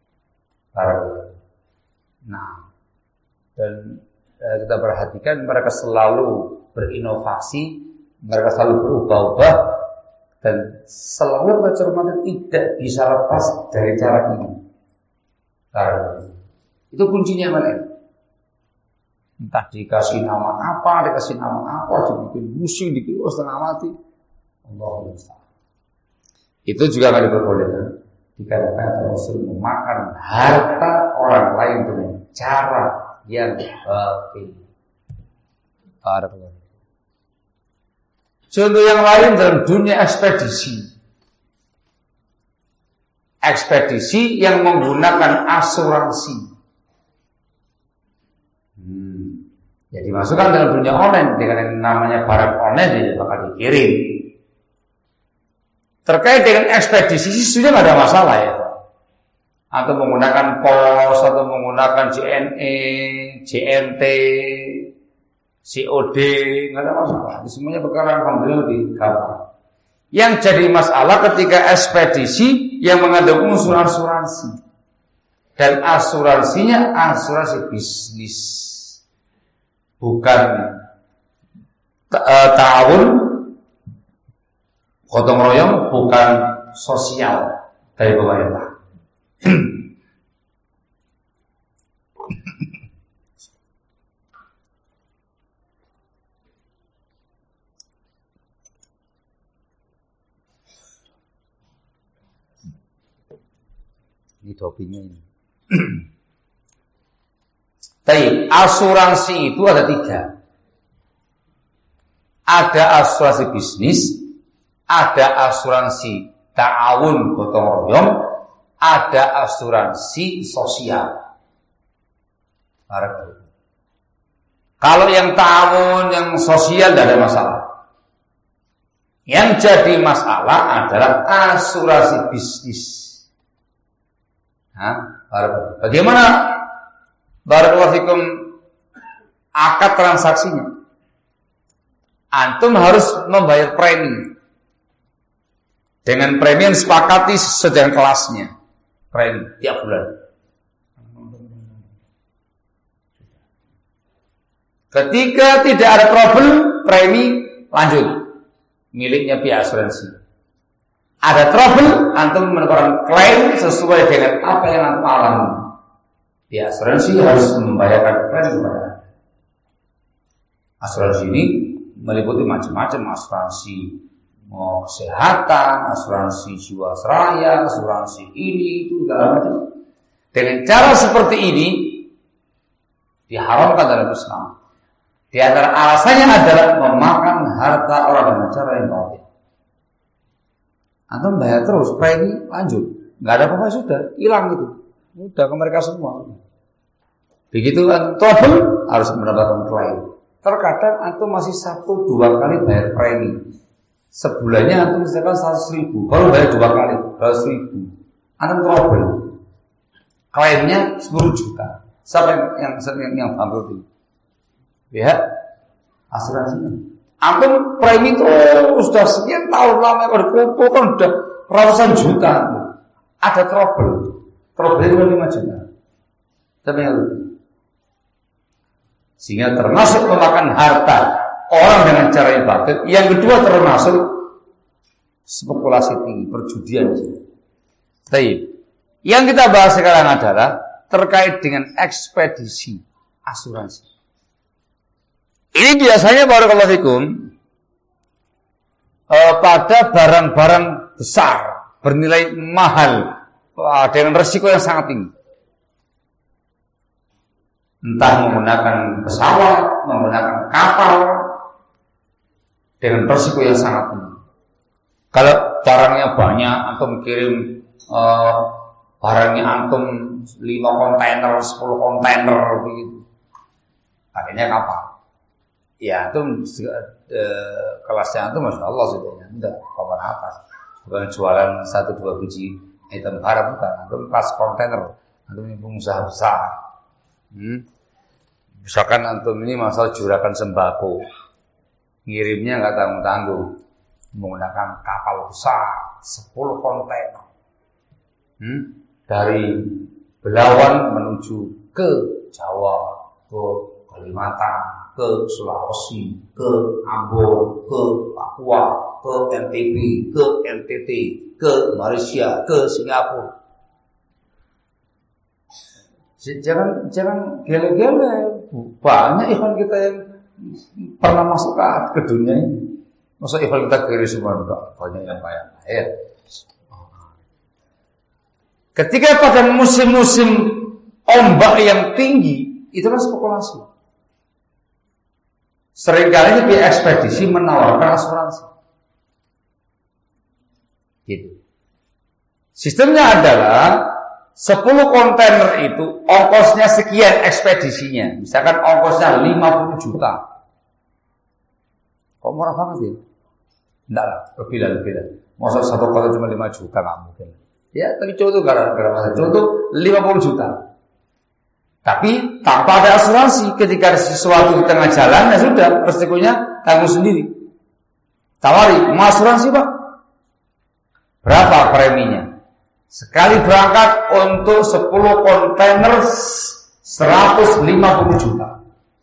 Nah, dan eh, kita perhatikan mereka selalu berinovasi, mereka selalu berubah-ubah dan selalu bercermat tidak bisa lepas dari cara ini. Itu kuncinya mana? Entah dikasih nama apa, dikasih nama apa, dibikin musik, dibikin setengah mati. Allah Ustaz. Itu juga nggak diperbolehkan. Dikatakan Rasul memakan harta orang lain dengan cara yang batil. Contoh yang lain dalam dunia ekspedisi. Ekspedisi yang menggunakan asuransi. Hmm. Jadi masukkan dalam dunia online dengan yang namanya barang online dia bakal dikirim. Terkait dengan ekspedisi sudah nggak ada masalah ya. Atau menggunakan pos atau menggunakan J N E, J N T, C O D nggak ada masalah. Semuanya perkara alhamdulillah lebih gampang. Yang jadi masalah ketika ekspedisi yang mengandung unsur asuransi dan asuransinya asuransi bisnis. Bukan uh, tahun gotong royong, bukan sosial dari pemerintah. Ini topinya ini. Tapi asuransi itu ada tiga. Ada asuransi bisnis, ada asuransi ta'awun gotong royong, ada asuransi sosial. Kalau yang ta'awun, yang sosial tidak ada masalah. Yang jadi masalah adalah asuransi bisnis. Nah, bagaimana barakallahu fikum akad transaksinya? Antum harus membayar premi. Dengan premi yang sepakati sesuai kelasnya. Premi tiap bulan. Ketika tidak ada trouble, premi lanjut. Miliknya pihak asuransi. Ada trouble, antum mendapatkan klaim sesuai dengan apa yang antum alami. Pihak asuransi harus membayarkan klaim kepada asuransi ini meliputi macam-macam asuransi mau kesehatan, asuransi jiwasraya, asuransi ini itu segala macam. Dengan cara seperti ini diharamkan dalam Islam. Di antara alasannya adalah memakan harta orang dengan cara yang batil. Antum bayar terus, premi lanjut, nggak ada apa-apa sudah hilang gitu, udah ke mereka semua. Begitu kan trouble harus mendapatkan klaim. Terkadang antum masih satu dua kali bayar premi. Sebulannya antum misalkan seratus ribu, baru bayar dua kali, seratus ribu. Antum trouble, klaimnya sepuluh juta. Siapa yang yang yang bangkrut itu? Pihak asuransinya. Antum premi terus sudah sekian tahun lama berkumpul kan sudah ratusan juta. Ada trouble, trouble itu lima juta. Siapa yang itu? Sehingga termasuk memakan harta orang dengan cara yang batil. Yang kedua termasuk spekulasi tinggi, perjudian. Baik. Yang kita bahas sekarang adalah terkait dengan ekspedisi asuransi. Ini biasanya barakallahu fikum eh, pada barang-barang besar bernilai mahal eh, dengan resiko yang sangat tinggi. Entah menggunakan pesawat, menggunakan kapal dengan resiko yang sangat tinggi. Kalau barangnya banyak, antum kirim uh, barangnya antum lima kontainer, sepuluh kontainer begitu. Pakainya kapal. Ya, antum uh, kelasnya antum masya Allah sudah enggak kapal atas. Bukan jualan satu dua biji item barang, bukan. Antum kelas kontainer, antum ini pengusaha besar. Hmm. Misalkan antum ini masalah juragan sembako, ngirimnya nggak tanggung-tanggung, menggunakan kapal besar sepuluh kontainer hmm? dari Belawan menuju ke Jawa, ke Kalimantan, ke Sulawesi, ke Ambon, ke Papua, ke N T B, ke N T T, ke Malaysia, ke Singapura. Jangan jangan gele-gele. Banyak ikhwan kita yang pernah masuk ke dunia ini. Masa ikhwan kita kiri semua enggak? Banyak yang bayar. Ya. Ketika pada musim-musim ombak yang tinggi, itu kan spekulasi. Seringkali pihak ekspedisi menawarkan asuransi. Gitu. Sistemnya adalah sepuluh kontainer itu ongkosnya sekian ekspedisinya. Misalkan ongkosnya lima puluh juta. Kok murah banget ya? Enggak lah, lebih lah, lebih lah. Masa satu kontainer cuma lima juta nggak mungkin. Ya, tapi contoh gara-gara contoh lima puluh juta. Tapi tanpa ada asuransi, ketika ada sesuatu di tengah jalan, ya sudah, resikonya tanggung sendiri. Tawari, mau asuransi Pak? Berapa preminya? Sekali berangkat untuk sepuluh kontainer seratus lima puluh juta.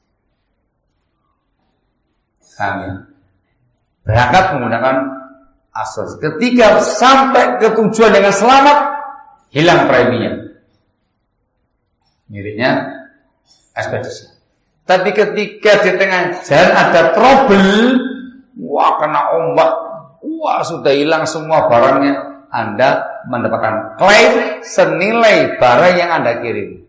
Kami berangkat menggunakan asuransi. Ketika sampai ke tujuan dengan selamat, hilang preminya. Miliknya ekspedisi. Tapi ketika di tengah jalan ada trouble, wah kena ombak, wah sudah hilang semua barangnya. Anda mendapatkan klaim senilai barang yang Anda kirim.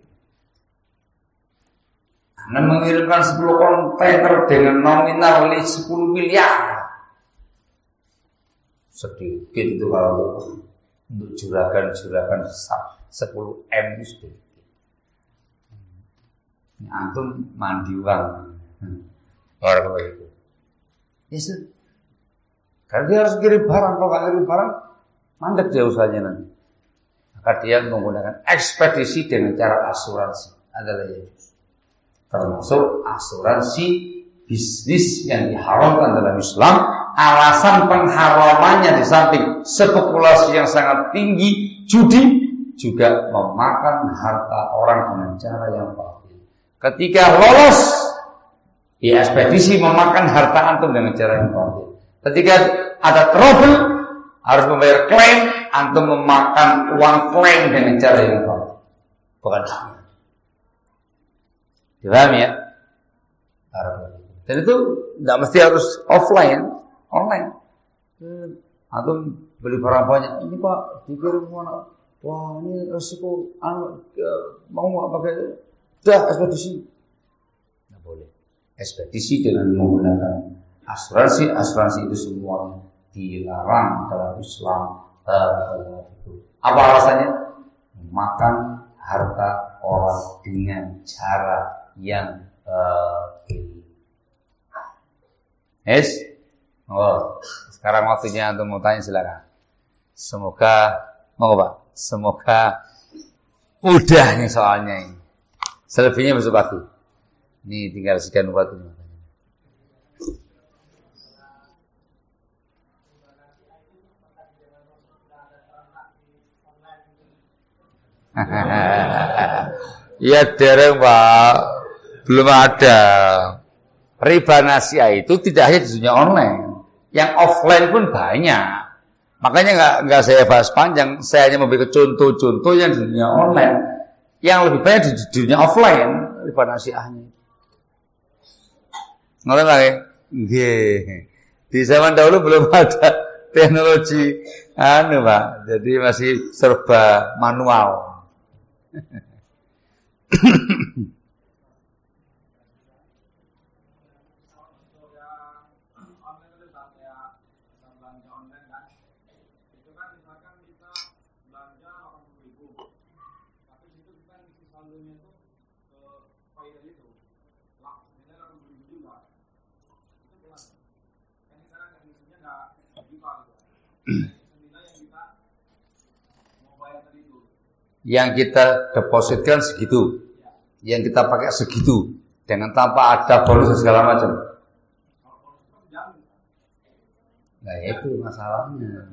Anda mengirimkan sepuluh kontainer dengan nominal sepuluh miliar. sedikit itu kalau untuk juragan-juragan sepuluh M itu sedikit. Ini antum mandi uang orang itu. Yes, karena dia harus kirim barang, kalau nggak kirim barang mandek dia usahanya nanti. Maka dia menggunakan ekspedisi dengan cara asuransi adalah ya, termasuk asuransi bisnis yang diharamkan dalam Islam. Alasan pengharamannya di samping spekulasi yang sangat tinggi, judi, juga memakan harta orang dengan cara yang batil. Ketika lolos di ekspedisi memakan harta antum dengan cara yang batil. Ketika ada trouble harus membayar klaim, antum memakan uang klaim dengan cara yang batil. Bukan haknya. Paham ya? Dan itu tidak mesti harus offline. Online, atau beli barang banyak. Ini Pak, dikirim mana? Wah, ini resiko. Anu, mau nggak pakai? Dah ekspedisi. Nggak boleh. Ekspedisi dengan menggunakan asuransi, asuransi itu semuanya dilarang dalam Islam. Apa alasannya? Memakan harta orang dengan cara yang batil. Yes. Oh, sekarang waktunya untuk mau tanya silakan. Semoga, mau Pak, semoga mudah nih soalnya ini. Selebihnya besok pagi. Ini tinggal sekian waktu. Ya dereng Pak, belum ada. Riba nasiah itu tidak hanya di dunia online. Yang offline pun banyak. Makanya nggak nggak saya bahas panjang. Saya hanya memberikan contoh-contoh yang di dunia online. Yang lebih banyak di, di dunia offline riba nasiahnya. Ngerti lagi? Nggih. Di zaman dahulu belum ada teknologi anu Pak. Jadi masih serba manual. Yang kita depositkan segitu, yang kita pakai segitu, dengan tanpa ada bonus segala macam. Nah itu masalahnya.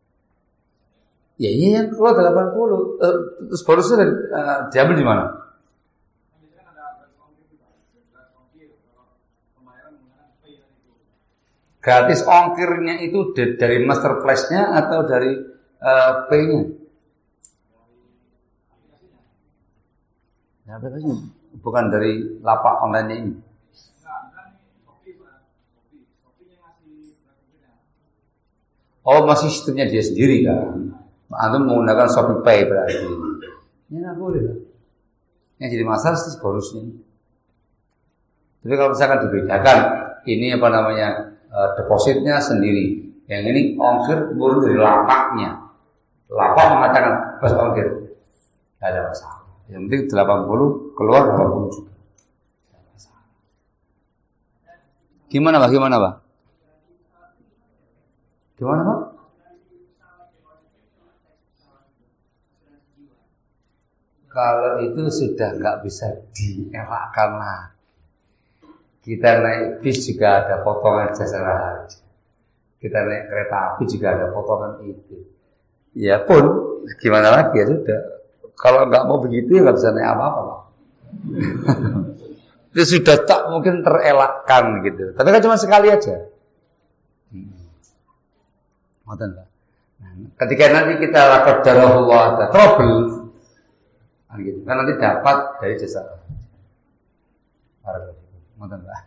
Ya ini yang keluar delapan puluh, uh, terus bonusnya uh, diambil di mana? Gratis ongkirnya itu dari master place-nya atau dari uh, pay-nya? Ya, bukan dari lapak online ini. Oh, masih sistemnya dia sendiri kan? Antum menggunakan Shopee Pay berarti. Ini nggak boleh lah. Yang jadi masalah itu bonusnya. Tapi kalau misalkan dibedakan, ini apa namanya uh, depositnya sendiri, yang ini ongkir murni dari lapaknya. Lapak mengatakan pas ongkir, nggak ada masalah. Yang penting delapan puluh keluar delapan puluh juga. Gimana Pak? Gimana Pak? Gimana Pak? Kalau itu sudah nggak bisa dielakkan lagi. Kita naik bis juga ada potongan jasa haji. Kita naik kereta api juga ada potongan itu. Ya pun gimana lagi ya sudah. Kalau nggak mau begitu ya nggak bisa naik apa-apa Pak. Itu sudah tak mungkin terelakkan gitu. Tapi kan cuma sekali aja. Ngoten Pak. Ketika nanti kita lakot darahullah ada trouble, gitu. Kan nanti dapat dari jasa. Ngoten Pak.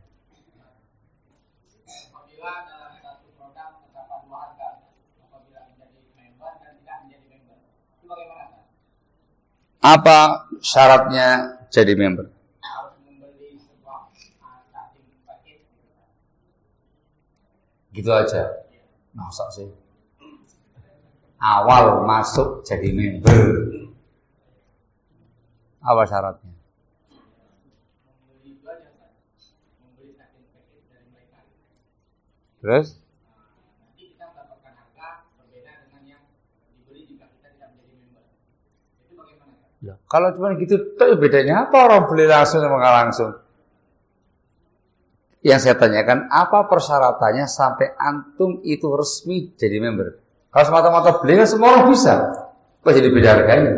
Apabila dalam satu produk terdapat dua harga, apabila menjadi member dan tidak menjadi member, itu bagaimana Pak? Apa syaratnya jadi member? Harus membeli sebuah starting paket. Gitu aja. Masa sih? awal masuk jadi member. Apa syaratnya? Terus? Ya, kalau cuma gitu, tuh bedanya apa orang beli langsung sama nggak langsung? Yang saya tanyakan, apa persyaratannya sampai antum itu resmi jadi member? Kalau semata-mata beli kan semua orang bisa, kok jadi beda harganya?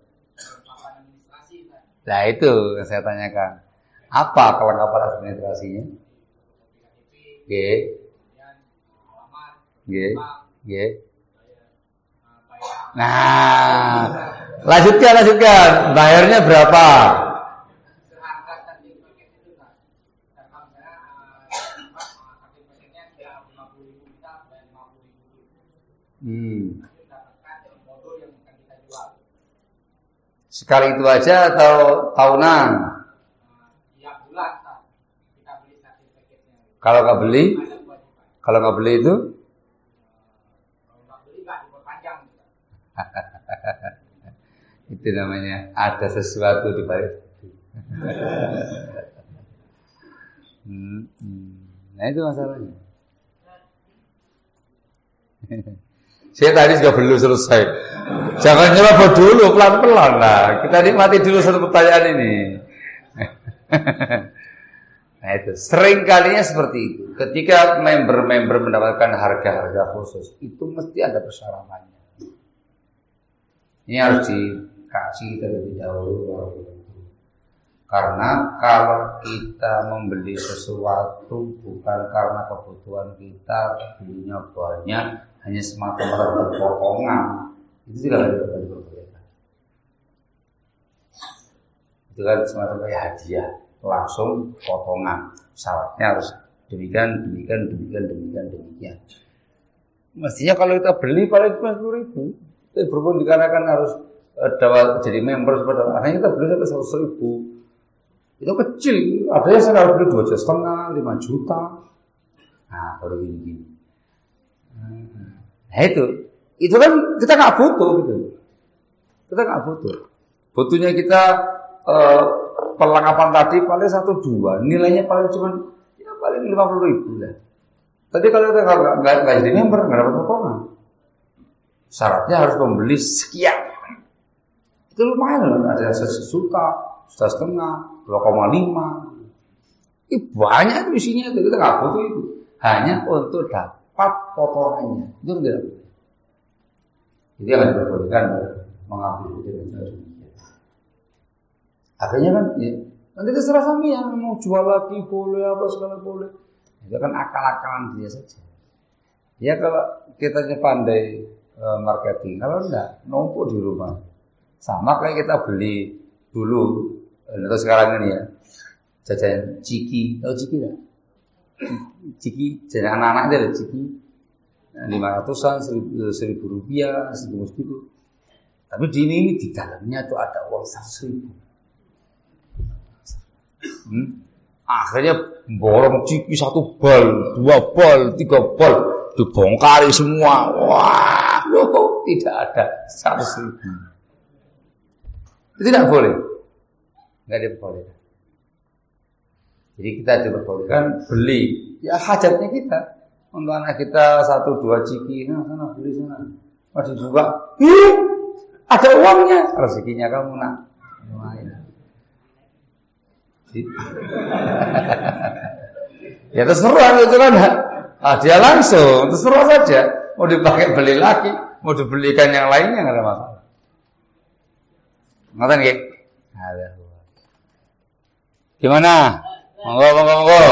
Nah itu yang saya tanyakan. Apa kelengkapan administrasinya? G, G, G. Nah, lanjutkan, lanjutkan. Bayarnya berapa? Hmm. Sekali itu aja atau tahunan? Kalau nggak beli, kalau nggak beli itu? Itu namanya ada sesuatu di balik. hmm, hmm. Nah itu masalahnya. Saya tadi sudah belum selesai. Jangan nyerobot dulu, pelan-pelan lah. Kita nikmati dulu satu pertanyaan ini. Nah itu sering kalinya seperti itu. Ketika member-member mendapatkan harga-harga khusus, itu mesti ada persyaratannya. Ini harus dikaji terlebih dahulu. Karena kalau kita membeli sesuatu bukan karena kebutuhan kita, belinya banyak, hanya semata-mata potongan, itu tidak ada diperbolehkan. Itu kan semacam kayak hadiah, langsung potongan. Syaratnya harus demikian, demikian, demikian, demikian, demikian. Mestinya kalau kita beli paling cuma sepuluh ribu, tapi berhubung dikarenakan harus dapat jadi member seperti akhirnya kita beli sampai seratus ribu. Itu kecil, ada yang saya harus beli dua juta setengah, lima juta. Nah, baru gini-gini. Nah itu, itu kan kita nggak butuh gitu. Kita nggak butuh. Butuhnya kita eh, perlengkapan tadi paling satu dua, nilainya paling cuma ya paling lima puluh ribu lah. Tadi kalau kita nggak nggak nggak jadi member nggak dapat potongan. Syaratnya harus membeli sekian. Itu lumayan, ada sejuta, juta setengah, dua koma lima. Ih banyak isinya itu, kita nggak butuh itu. Hanya untuk dapat potongannya. Itu tidak boleh. Jadi yang diperbolehkan mengambil itu dengan cara demikian. Akhirnya kan, ya, nanti terserah kami yang mau jual lagi boleh apa segala boleh. Itu kan akal-akalan dia saja. Ya kalau kita pandai e, marketing, kalau enggak numpuk di rumah. Sama kayak kita beli dulu atau sekarang ini ya jajan ciki, tahu ciki enggak? Ciki jajan anak-anak itu ada ciki lima ratusan, seribu, seribu rupiah, seribu gitu. Tapi di ini di dalamnya tuh ada uang seratus ribu. Hmm? Akhirnya borong ciki satu bal, dua bal, tiga bal, dibongkari semua. Wah, loh, tidak ada seratus ribu. Tidak boleh, nggak diperbolehkan. Jadi kita diperbolehkan beli, ya hajatnya kita. Untuk anak kita satu dua ciki, nah sana beli sana, masih juga, ih, ada uangnya, rezekinya kamu nak, lumayan. Ya terserah itu kan, ah, dia langsung, terserah saja, mau dipakai beli lagi, mau dibelikan yang lainnya nggak ada masalah. Ngoten nggih? Ada. Gimana? Monggo monggo monggo.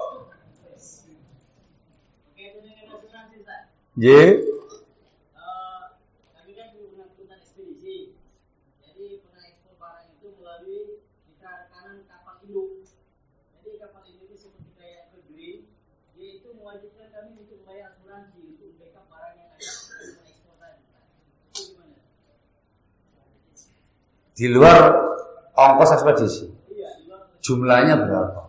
Nggih. Eh, kami kan menggunakan ekspedisi. Jadi pengekspor barang itu melalui mitra rekanan kapal induk. Jadi kapal induk itu seperti kayak Green, dia itu mewajibkan kami untuk membayar asuransi untuk backup barang yang ada di ekspor tadi. Itu gimana? Di luar ongkos ekspedisi, jumlahnya berapa?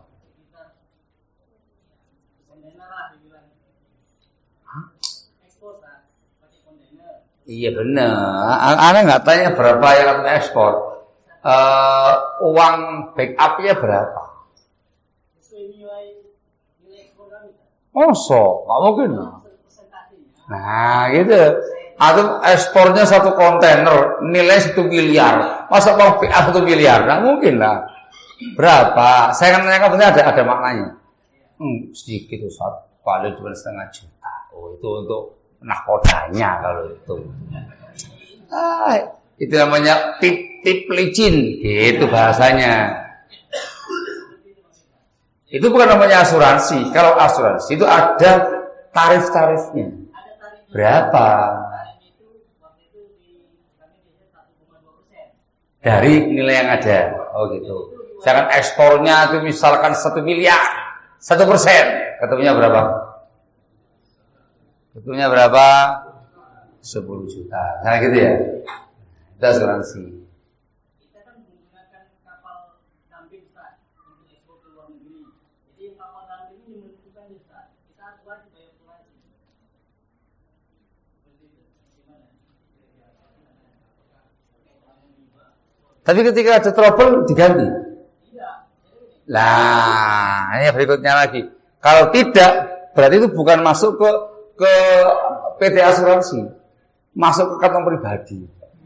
Kontainer lah dibilang. Hah? Ekspor lah, pakai kontainer. Iya benar. Anda nggak tanya berapa yang akan ekspor. Uh, uang backupnya berapa? Oh so, nggak mungkin. Nah gitu. Atau ekspornya satu kontainer nilai satu miliar. Masa uang backup satu miliar? Nggak mungkin lah. Berapa? Saya kan tanya kamu ada ada maknanya. Hmm, sedikit itu satu paling cuma setengah juta. Oh itu untuk nahkodanya kalau itu. Ah, itu namanya tip-tip licin, gitu bahasanya. Itu bukan namanya asuransi. Kalau asuransi itu ada tarif-tarifnya. Berapa? Dari nilai yang ada. Oh gitu. Misalkan ekspornya itu misalkan satu miliar, satu persen. Ketemunya berapa? Ketemunya berapa? Sepuluh juta. Nah gitu ya. Itu asuransi. Kita kan menggunakan kapal dumping Ustaz untuk ekspor ke luar negeri. Jadi kapal dumping ini menentukan Ustaz. Kita harus wajib bayar asuransi. Tapi ketika ada trouble diganti. Lah, ini berikutnya lagi. Kalau tidak, berarti itu bukan masuk ke ke P T asuransi, masuk ke kantong pribadi.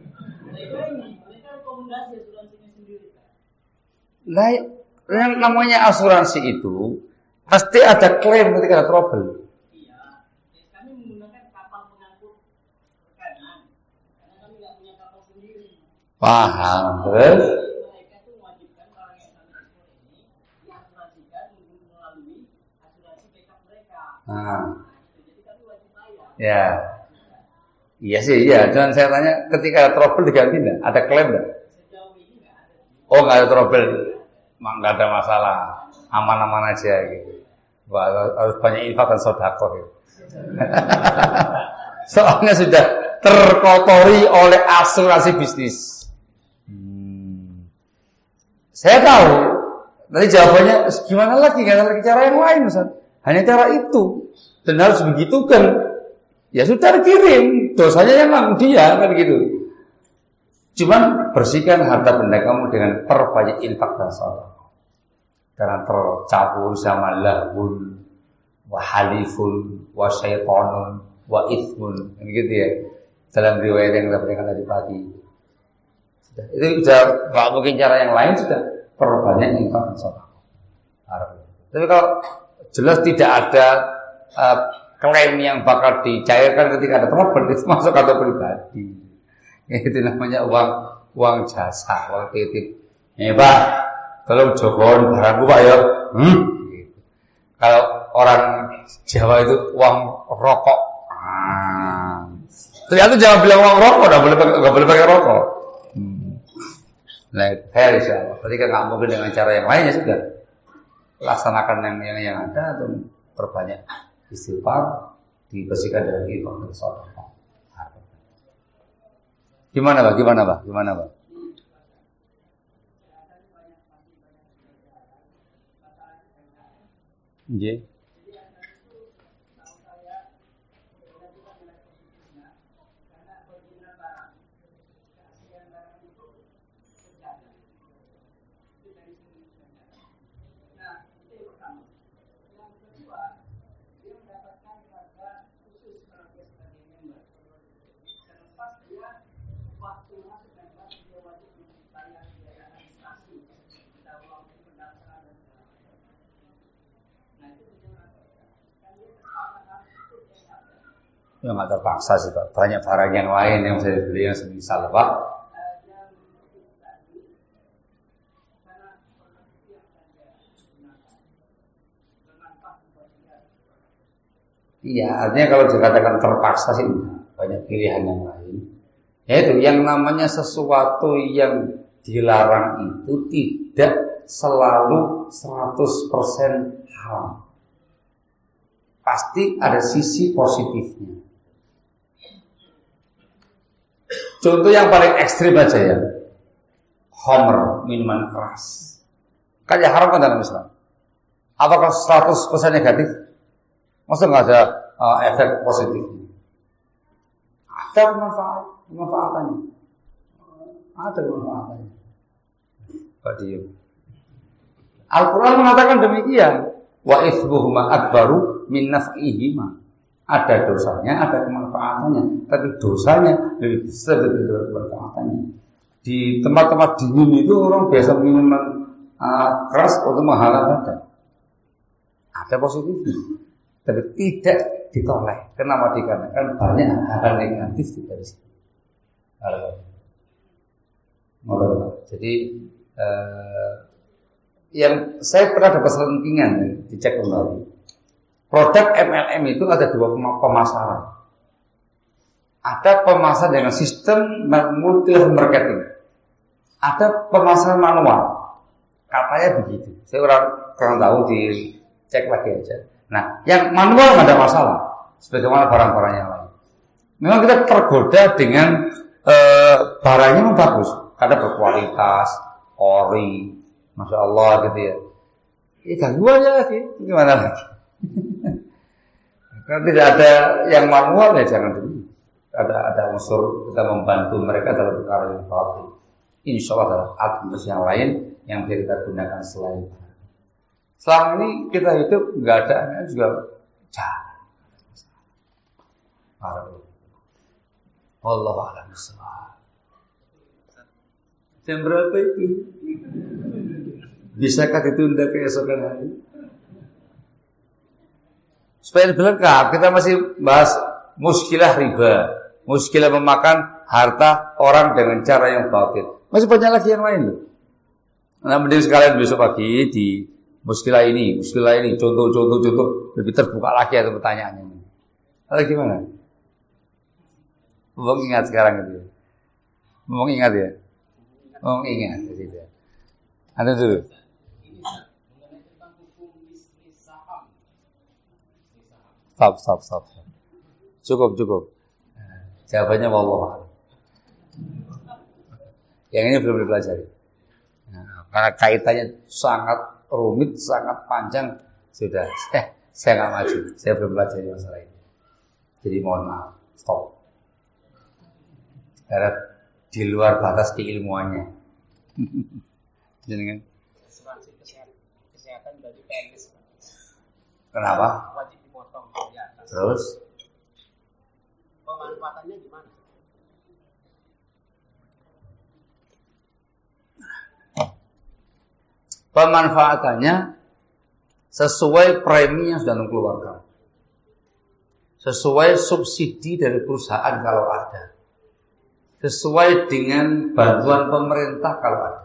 Lah, yang namanya asuransi itu pasti ada klaim ketika ada trouble. Iya, kami menggunakan kapal pengangkut makanan, karena kami nggak punya kapal sendiri. Paham, terus? Mereka itu mewajibkan orang yang kami ekspor ini diasuransikan melalui asuransi backup mereka. Nah. Jadi kami wajib bayar. Ya, iya sih, iya. Cuman saya tanya, ketika ada trouble diganti nggak? Ada klaim nggak? Sejauh ini nggak ada. Oh, nggak ada trouble, nggak ada masalah, aman-aman aja gitu. Wah, harus banyak infak dan sedekah gitu. Soalnya sudah terkotori oleh asuransi bisnis. Hmm. Saya tahu. Tadi jawabannya gimana lagi? Nggak ada lagi cara yang lain, Ustaz. Hanya cara itu. Dan harus begitu kan. Ya sudah dikirim. Dosanya memang dia kan gitu. Cuman bersihkan harta benda kamu dengan perbanyak infak dan sedekah. Karena tercampur sama lahun, wa halifun, wa syaitonun, wa ithmun, gitu ya. Dalam riwayat yang kita berikan tadi pagi. Sudah, itu sudah nggak mungkin cara yang lain, sudah perbanyak infak dan sedekah. Tapi kalau jelas tidak ada uh, klaim yang bakal dicairkan ketika ada trouble, itu masuk kartu pribadi. Itu namanya uang uang jasa, uang titip. Ya Pak, kalau jogon barangku Pak ya. Hmm? Gitu. Kalau orang Jawa itu uang rokok. Ah. Ternyata jangan bilang uang rokok, nggak boleh nggak boleh pakai rokok. Hmm. Nah, fair insyaallah. Ketika nggak mungkin dengan cara yang lainnya sudah laksanakan yang yang, yang ada atau perbanyak istighfar, dibersihkan dengan infak dan sedekah. Gimana Pak? Gimana Pak? Gimana Pak? Nggih. Ya nggak terpaksa sih Pak. Banyak barang yang lain yang saya beli yang semisal Pak. Iya, artinya kalau dikatakan terpaksa sih banyak pilihan yang lain. Yaitu yang namanya sesuatu yang dilarang itu tidak selalu seratus persen haram. Pasti ada sisi positifnya. Contoh yang paling ekstrim aja ya, khamr, minuman keras. Kan ya haram kan dalam Islam. Apakah seratus persen negatif? Maksudnya nggak ada uh, efek positifnya? ada manfaat, manfaatannya. Ada manfaatannya. Pak Dio. Al-Quran mengatakan demikian. Wa ithbuhuma akbaru min naf'ihima. Ada dosanya, ada kemanfaatannya. Tapi dosanya lebih besar dari kemanfaatannya. Di tempat-tempat dingin itu orang biasa minuman uh, keras untuk menghangat badan. Ada positifnya, tapi tidak ditolak. Kenapa? Dikarenakan banyak hal negatif dari situ. Jadi uh, yang saya pernah dapat selentingan, dicek kembali. Produk M L M itu ada dua pemasaran. Ada pemasaran dengan sistem multi level marketing. Ada pemasaran manual. Katanya begitu. Saya kurang, kurang tahu, dicek lagi aja. Nah, yang manual nggak ada masalah. Sebagaimana barang-barang yang lain. Memang kita tergoda dengan e, barangnya memang bagus. Karena berkualitas, ori, masya Allah gitu ya. Ini gangguan aja lagi. Gimana lagi? Kalau tidak ada yang manual ya jangan dulu. Ada ada unsur kita membantu mereka dalam perkara yang batil. Insya Allah adalah alat yang lain yang bisa kita gunakan selain. Selama ini kita hidup nggak ada juga jangan. Wallahu a'lam bishawab. Jam berapa itu? Bisakah ditunda keesokan hari? Supaya lebih lengkap, kita masih bahas muskilah riba, muskilah memakan harta orang dengan cara yang batil. Masih banyak lagi yang lain loh. Nah, mending sekalian besok pagi di muskilah ini, muskilah ini, contoh-contoh contoh lebih terbuka lagi ada pertanyaannya. Ada gimana? Mau ingat sekarang itu. Mau ingat ya? Mau ingat gitu ya. Ada dulu. Stop, stop, stop. Cukup, cukup. Jawabannya wallahu. Yang ini belum dipelajari. Nah, karena kaitannya sangat rumit, sangat panjang, sudah. Eh, saya nggak maju. Saya belum pelajari masalah ini. Jadi mohon maaf, stop. Karena di luar batas keilmuannya. Jadi kan? Asuransi kesehatan bagi P N S. Kenapa? Wajib dipotong. Ya, terus? Pemanfaatannya gimana? Pemanfaatannya sesuai premi yang sudah dikeluarkan, sesuai subsidi dari perusahaan kalau ada, sesuai dengan bantuan pemerintah kalau ada.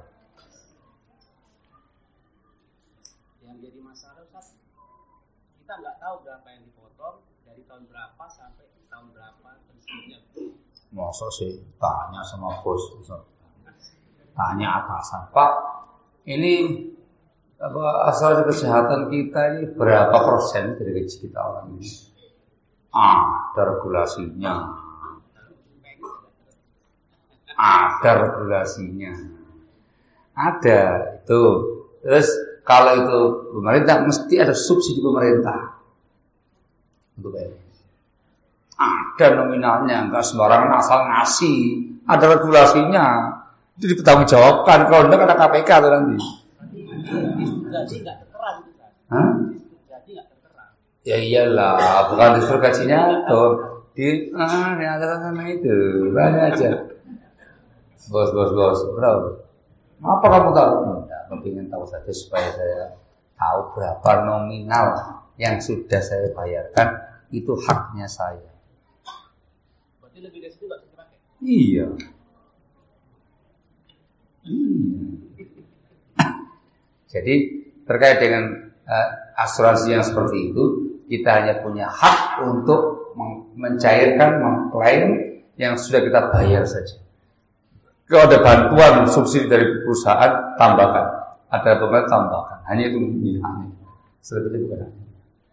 Yang jadi masalah Ustaz, kita nggak tahu berapa yang dipotong dari tahun berapa sampai tahun berapa pensiunnya. Masa sih tanya sama bos, tanya atasan, Pak, ini apa asuransi kesehatan kita ini berapa persen dari gaji kita orang ini? Ah, ada regulasinya. Ada regulasinya. Ada itu. Terus kalau itu pemerintah mesti ada subsidi pemerintah untuk ini. Ada nominalnya, enggak sembarangan asal ngasih. Ada regulasinya. Itu dipertanggungjawabkan. Kalau enggak ada K P K tuh nanti. Gaji nggak tertera gitu kan? Hah? Gaji nggak tertera. Ya iyalah, bukan disuruh gajinya tuh di ah di atas sana itu banyak aja. Bos bos bos, bro. Apa kamu tahu? Enggak, aku ingin tahu saja supaya saya tahu berapa nominal yang sudah saya bayarkan, itu haknya saya. Berarti lebih dari itu nggak bisa dipakai? Iya. Hmm. Jadi terkait dengan uh, asuransi yang seperti itu, kita hanya punya hak untuk mencairkan, mengklaim yang sudah kita bayar saja. Kalau ada bantuan subsidi dari perusahaan, tambahkan. Ada pemerintah, tambahkan. Hanya itu pilihannya. Selebihnya bukan hanya.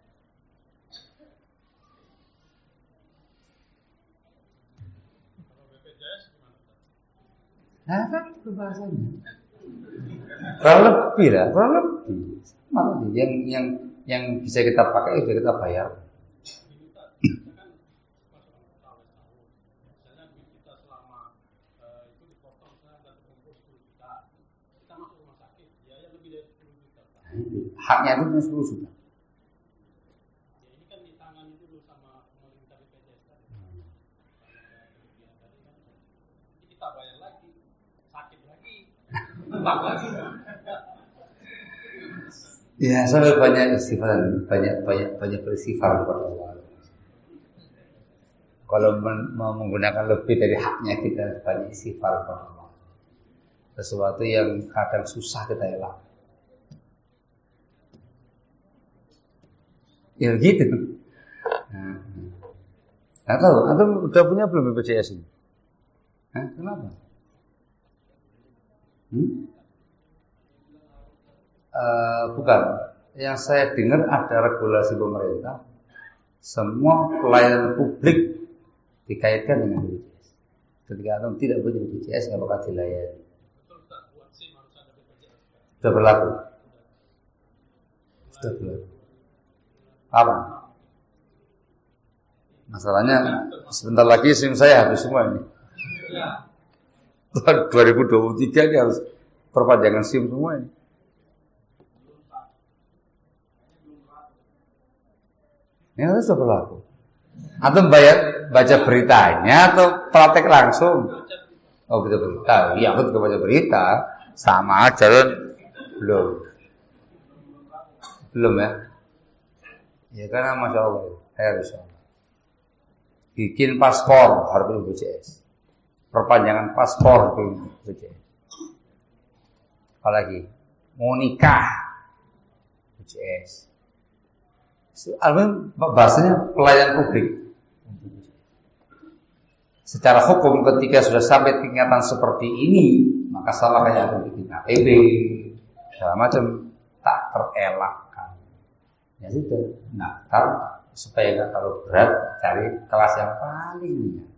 Nah, kan itu bahasanya. Kurang lebih lah, kurang lebih. Mana yang yang yang bisa kita pakai, bisa kita bayar. haknya itu cuma sepuluh juta. Ini kan ditangani dulu sama pemerintah B P J S kan. Ini kita bayar lagi, sakit lagi, utang lagi. Ya, sampai banyak istighfar, banyak banyak banyak beristighfar kepada Allah. Kalau men- mau menggunakan lebih dari haknya kita banyak istighfar kepada Allah. Sesuatu yang kadang susah kita elak. Ya gitu. Nah, nggak tahu, antum udah punya belum B P J S ini? Hah? Kenapa? Hmm? Uh, bukan. Yang saya dengar ada regulasi pemerintah, semua pelayanan publik dikaitkan dengan B P J S. Ketika antum tidak punya B P J S, nggak bakal dilayani. Sudah berlaku. Sudah berlaku. Apa? Masalahnya sebentar lagi SIM saya habis semua ini. dua ribu dua puluh tiga ini harus perpanjangan SIM semua ini. Ini harus sudah berlaku. Atau bayar baca beritanya atau praktek langsung? Oh baca berita. Iya aku juga baca berita. Sama aja kan? Belum. Belum ya? Ya karena Masya Allah, harus bikin paspor harus B P J S, perpanjangan paspor harus B P J S. Apalagi mau nikah B P J S. Alhamdulillah bahasanya pelayan publik. Secara hukum ketika sudah sampai tingkatan seperti ini, maka salah kayak akan bikin A P B, segala macam tak terelakkan. Ya sudah, nah, supaya nggak terlalu berat, cari kelas yang paling ringan.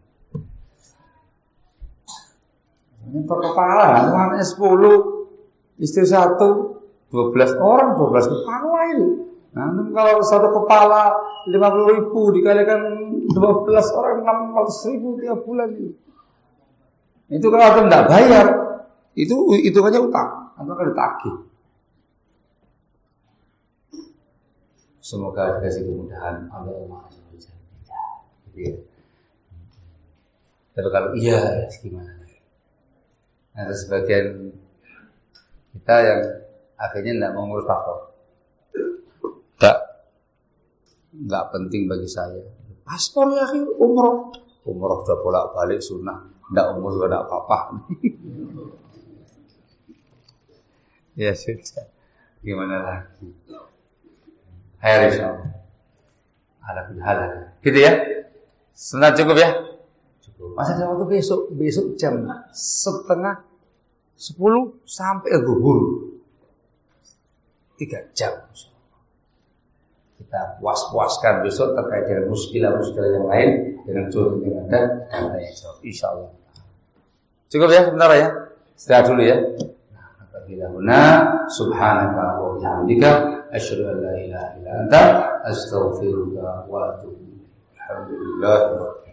Ini per kepala, anaknya sepuluh, istri satu, dua belas orang, dua belas kepala itu. Nah, kalau satu kepala lima puluh ribu dikalikan dua belas orang enam ratus ribu tiap bulan itu. Itu kalau antum nggak bayar, itu itu aja utang, antum akan ditagih. Semoga dikasih kemudahan Allah Maha Bisa. Ya. Tapi kalau iya, gimana? Ada sebagian kita yang akhirnya tidak mau ngurus paspor. Tidak, nggak penting bagi saya. Paspor ya, umroh, umroh sudah bolak balik sunnah. Tidak umroh juga tidak apa-apa. Ya sudah, gimana lagi? Hai insyaallah. Ada hal gitu ya. Sebentar cukup ya. Cukup. Masa jam waktu besok, besok jam setengah sepuluh sampai zuhur. Tiga jam. Kita puas-puaskan besok terkait dengan muskilah-muskilah yang lain dengan contoh yang ada dan tanya jawab. Insyaallah. Cukup ya sebentar ya. Istirahat dulu ya. Nah, subhanaka wa bihamdika asyhadu an la ilaha illa anta astaghfiruka wa atubu ilaik. Alhamdulillah.